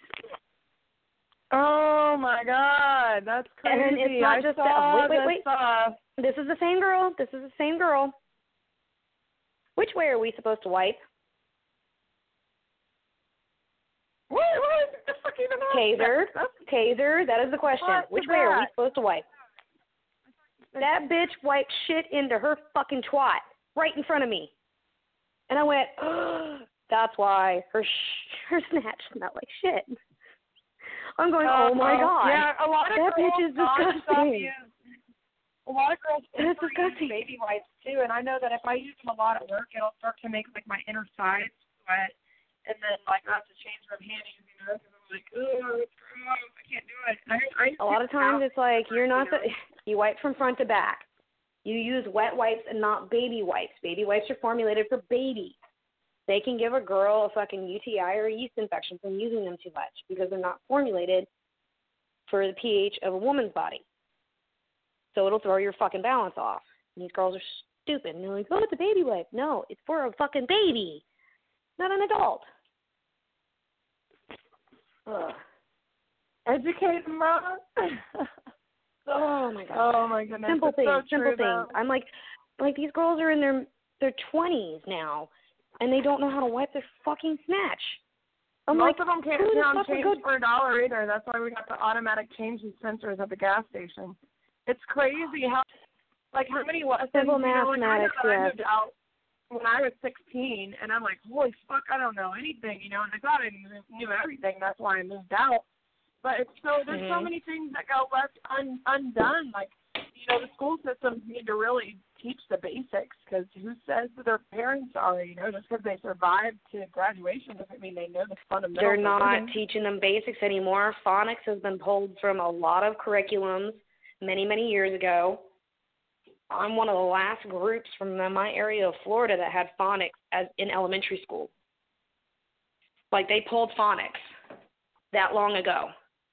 Oh my God, that's crazy. And it's not I just saw that. Wait, wait, wait. Stuff. This is the same girl. This is the same girl. Which way are we supposed to wipe? What? What? The fuck even Taser. That's, Taser. That is the question. What Which is way are we that? supposed to wipe? That bitch wiped shit into her fucking twat right in front of me. And I went, oh, that's why her sh- her snatch smelled like shit. I'm going, oh, uh, my God. Yeah, a lot of that girls bitch is nonstop disgusting. use, a lot of girls That's use disgusting. baby wipes too, and I know that if I use them a lot at work, it'll start to make like my inner sides sweat, and then like I have to change my panties, you know, because I'm like, oh, it's gross, I can't do it. And I, I A lot of times it's like you're not the, you wipe from front to back. You use wet wipes and not baby wipes. Baby wipes are formulated for babies. They can give a girl a fucking U T I or a yeast infection from using them too much because they're not formulated for the pH of a woman's body. So it'll throw your fucking balance off. And these girls are stupid. And they're like, oh, it's a baby wipe. No, it's for a fucking baby, not an adult. Ugh. educate them, Mom. Oh, my God. Oh, my goodness. Simple it's things, so simple true, things. though. I'm like, like these girls are in their their twenties now, and they don't know how to wipe their fucking snatch. I'm Most like, of them can't who the pound fuck would change go? for a dollar either. That's why we got the automatic change sensors at the gas station. It's crazy how, like, how many lessons, Simple you know, like, I know mathematics, that I yes. moved out when I was sixteen, and I'm like, holy fuck, I don't know anything, you know, and I thought I knew, knew everything. That's why I moved out. But it's so, there's Mm-hmm. so many things that go left un, undone. Like, you know, the school systems need to really teach the basics, because who says that their parents are, you know, just because they survived to graduation doesn't mean they know the fundamentals. They're of not living. teaching them basics anymore. Phonics has been pulled from a lot of curriculums many, many years ago. I'm one of the last groups from the, my area of Florida that had phonics as in elementary school. Like, they pulled phonics that long ago.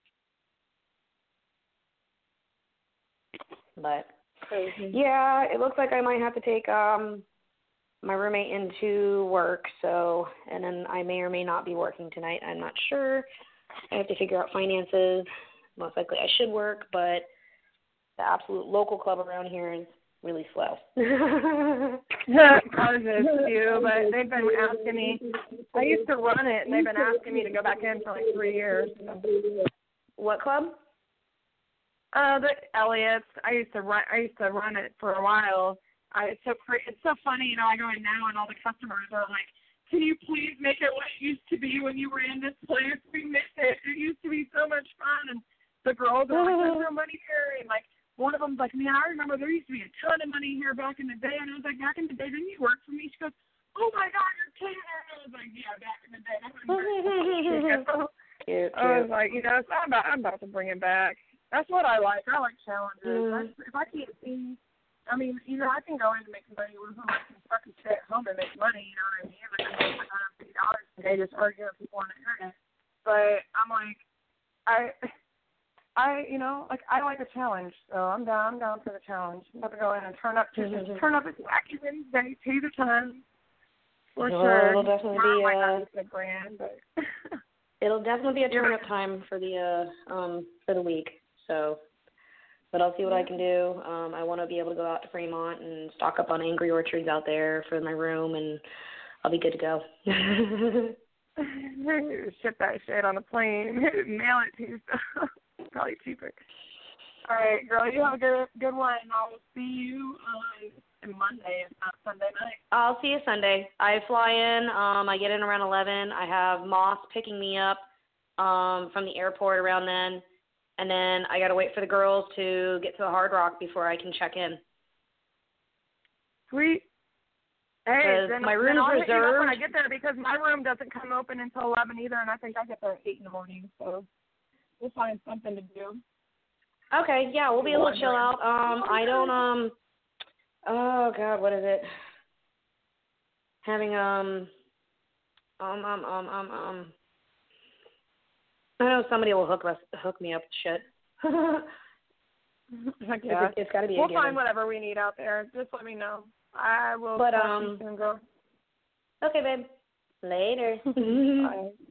But Crazy. yeah, it looks like I might have to take um my roommate into work, so and then I may or may not be working tonight. I'm not sure. I have to figure out finances. Most likely I should work, but the absolute local club around here is really slow. Ours is too, but they've been asking me. I used to run it, and they've been asking me to go back in for like three years. What club? Uh, the Elliott's. I used to run. I used to run it for a while. I, it's so cra- it's so funny, you know. I go in now, and all the customers are like, "Can you please make it what it used to be when you were in this place? We miss it. It used to be so much fun." And the girls are like, "There's no money here," and like one of them's like, "Man, I remember there used to be a ton of money here back in the day." And I was like, "Back in the day, didn't you work for me?" She goes, "Oh my God, you're kidding!" And I was like, "Yeah, back in the day." That was Cute, I was cute. like, you know, so I'm about, I'm about to bring it back. That's what I like. I like challenges. Mm. I, if I can't see, I mean, you know, I can go in and make money with who I can fucking stay at home and make money. You know what I mean? Like I make one hundred fifty dollars today just arguing with people on the internet. But I'm like, I, I, you know, like I like a challenge. So I'm down. I'm down for the challenge. I'm about to go in and turn up, to, Mm-hmm. turn up at Wacky Wednesday two the time. For Well, sure. it'll definitely Tomorrow be, might uh, not be the brand, but. It'll definitely be a Yeah. turn up time for the uh um for the week. So, but I'll see what I can do. Um, I want to be able to go out to Fremont and stock up on Angry Orchards out there for my room, and I'll be good to go. Ship that shit on a plane. Mail it to you. Probably cheaper. All right, girl, you have a good good one. I'll see you on Monday, if not Sunday night. I'll see you Sunday. I fly in. Um, I get in around eleven. I have Moss picking me up um, from the airport around then. And then I got to wait for the girls to get to the Hard Rock before I can check in. Sweet. Hey, then, my room's then I'll hit you up reserved. when I get there because my room doesn't come open until eleven either, and I think I get there at eight in the morning. So we'll find something to do. Okay, yeah, we'll be able to chill out. Um, I don't um, oh God, what is it? Having um, um, um, um, um, um. I know somebody will hook us, hook me up with shit. yeah. It's, it's got to be. We'll a given. find whatever we need out there. Just let me know. I will. But talk um. to you soon, girl. Okay, babe. Later. Bye.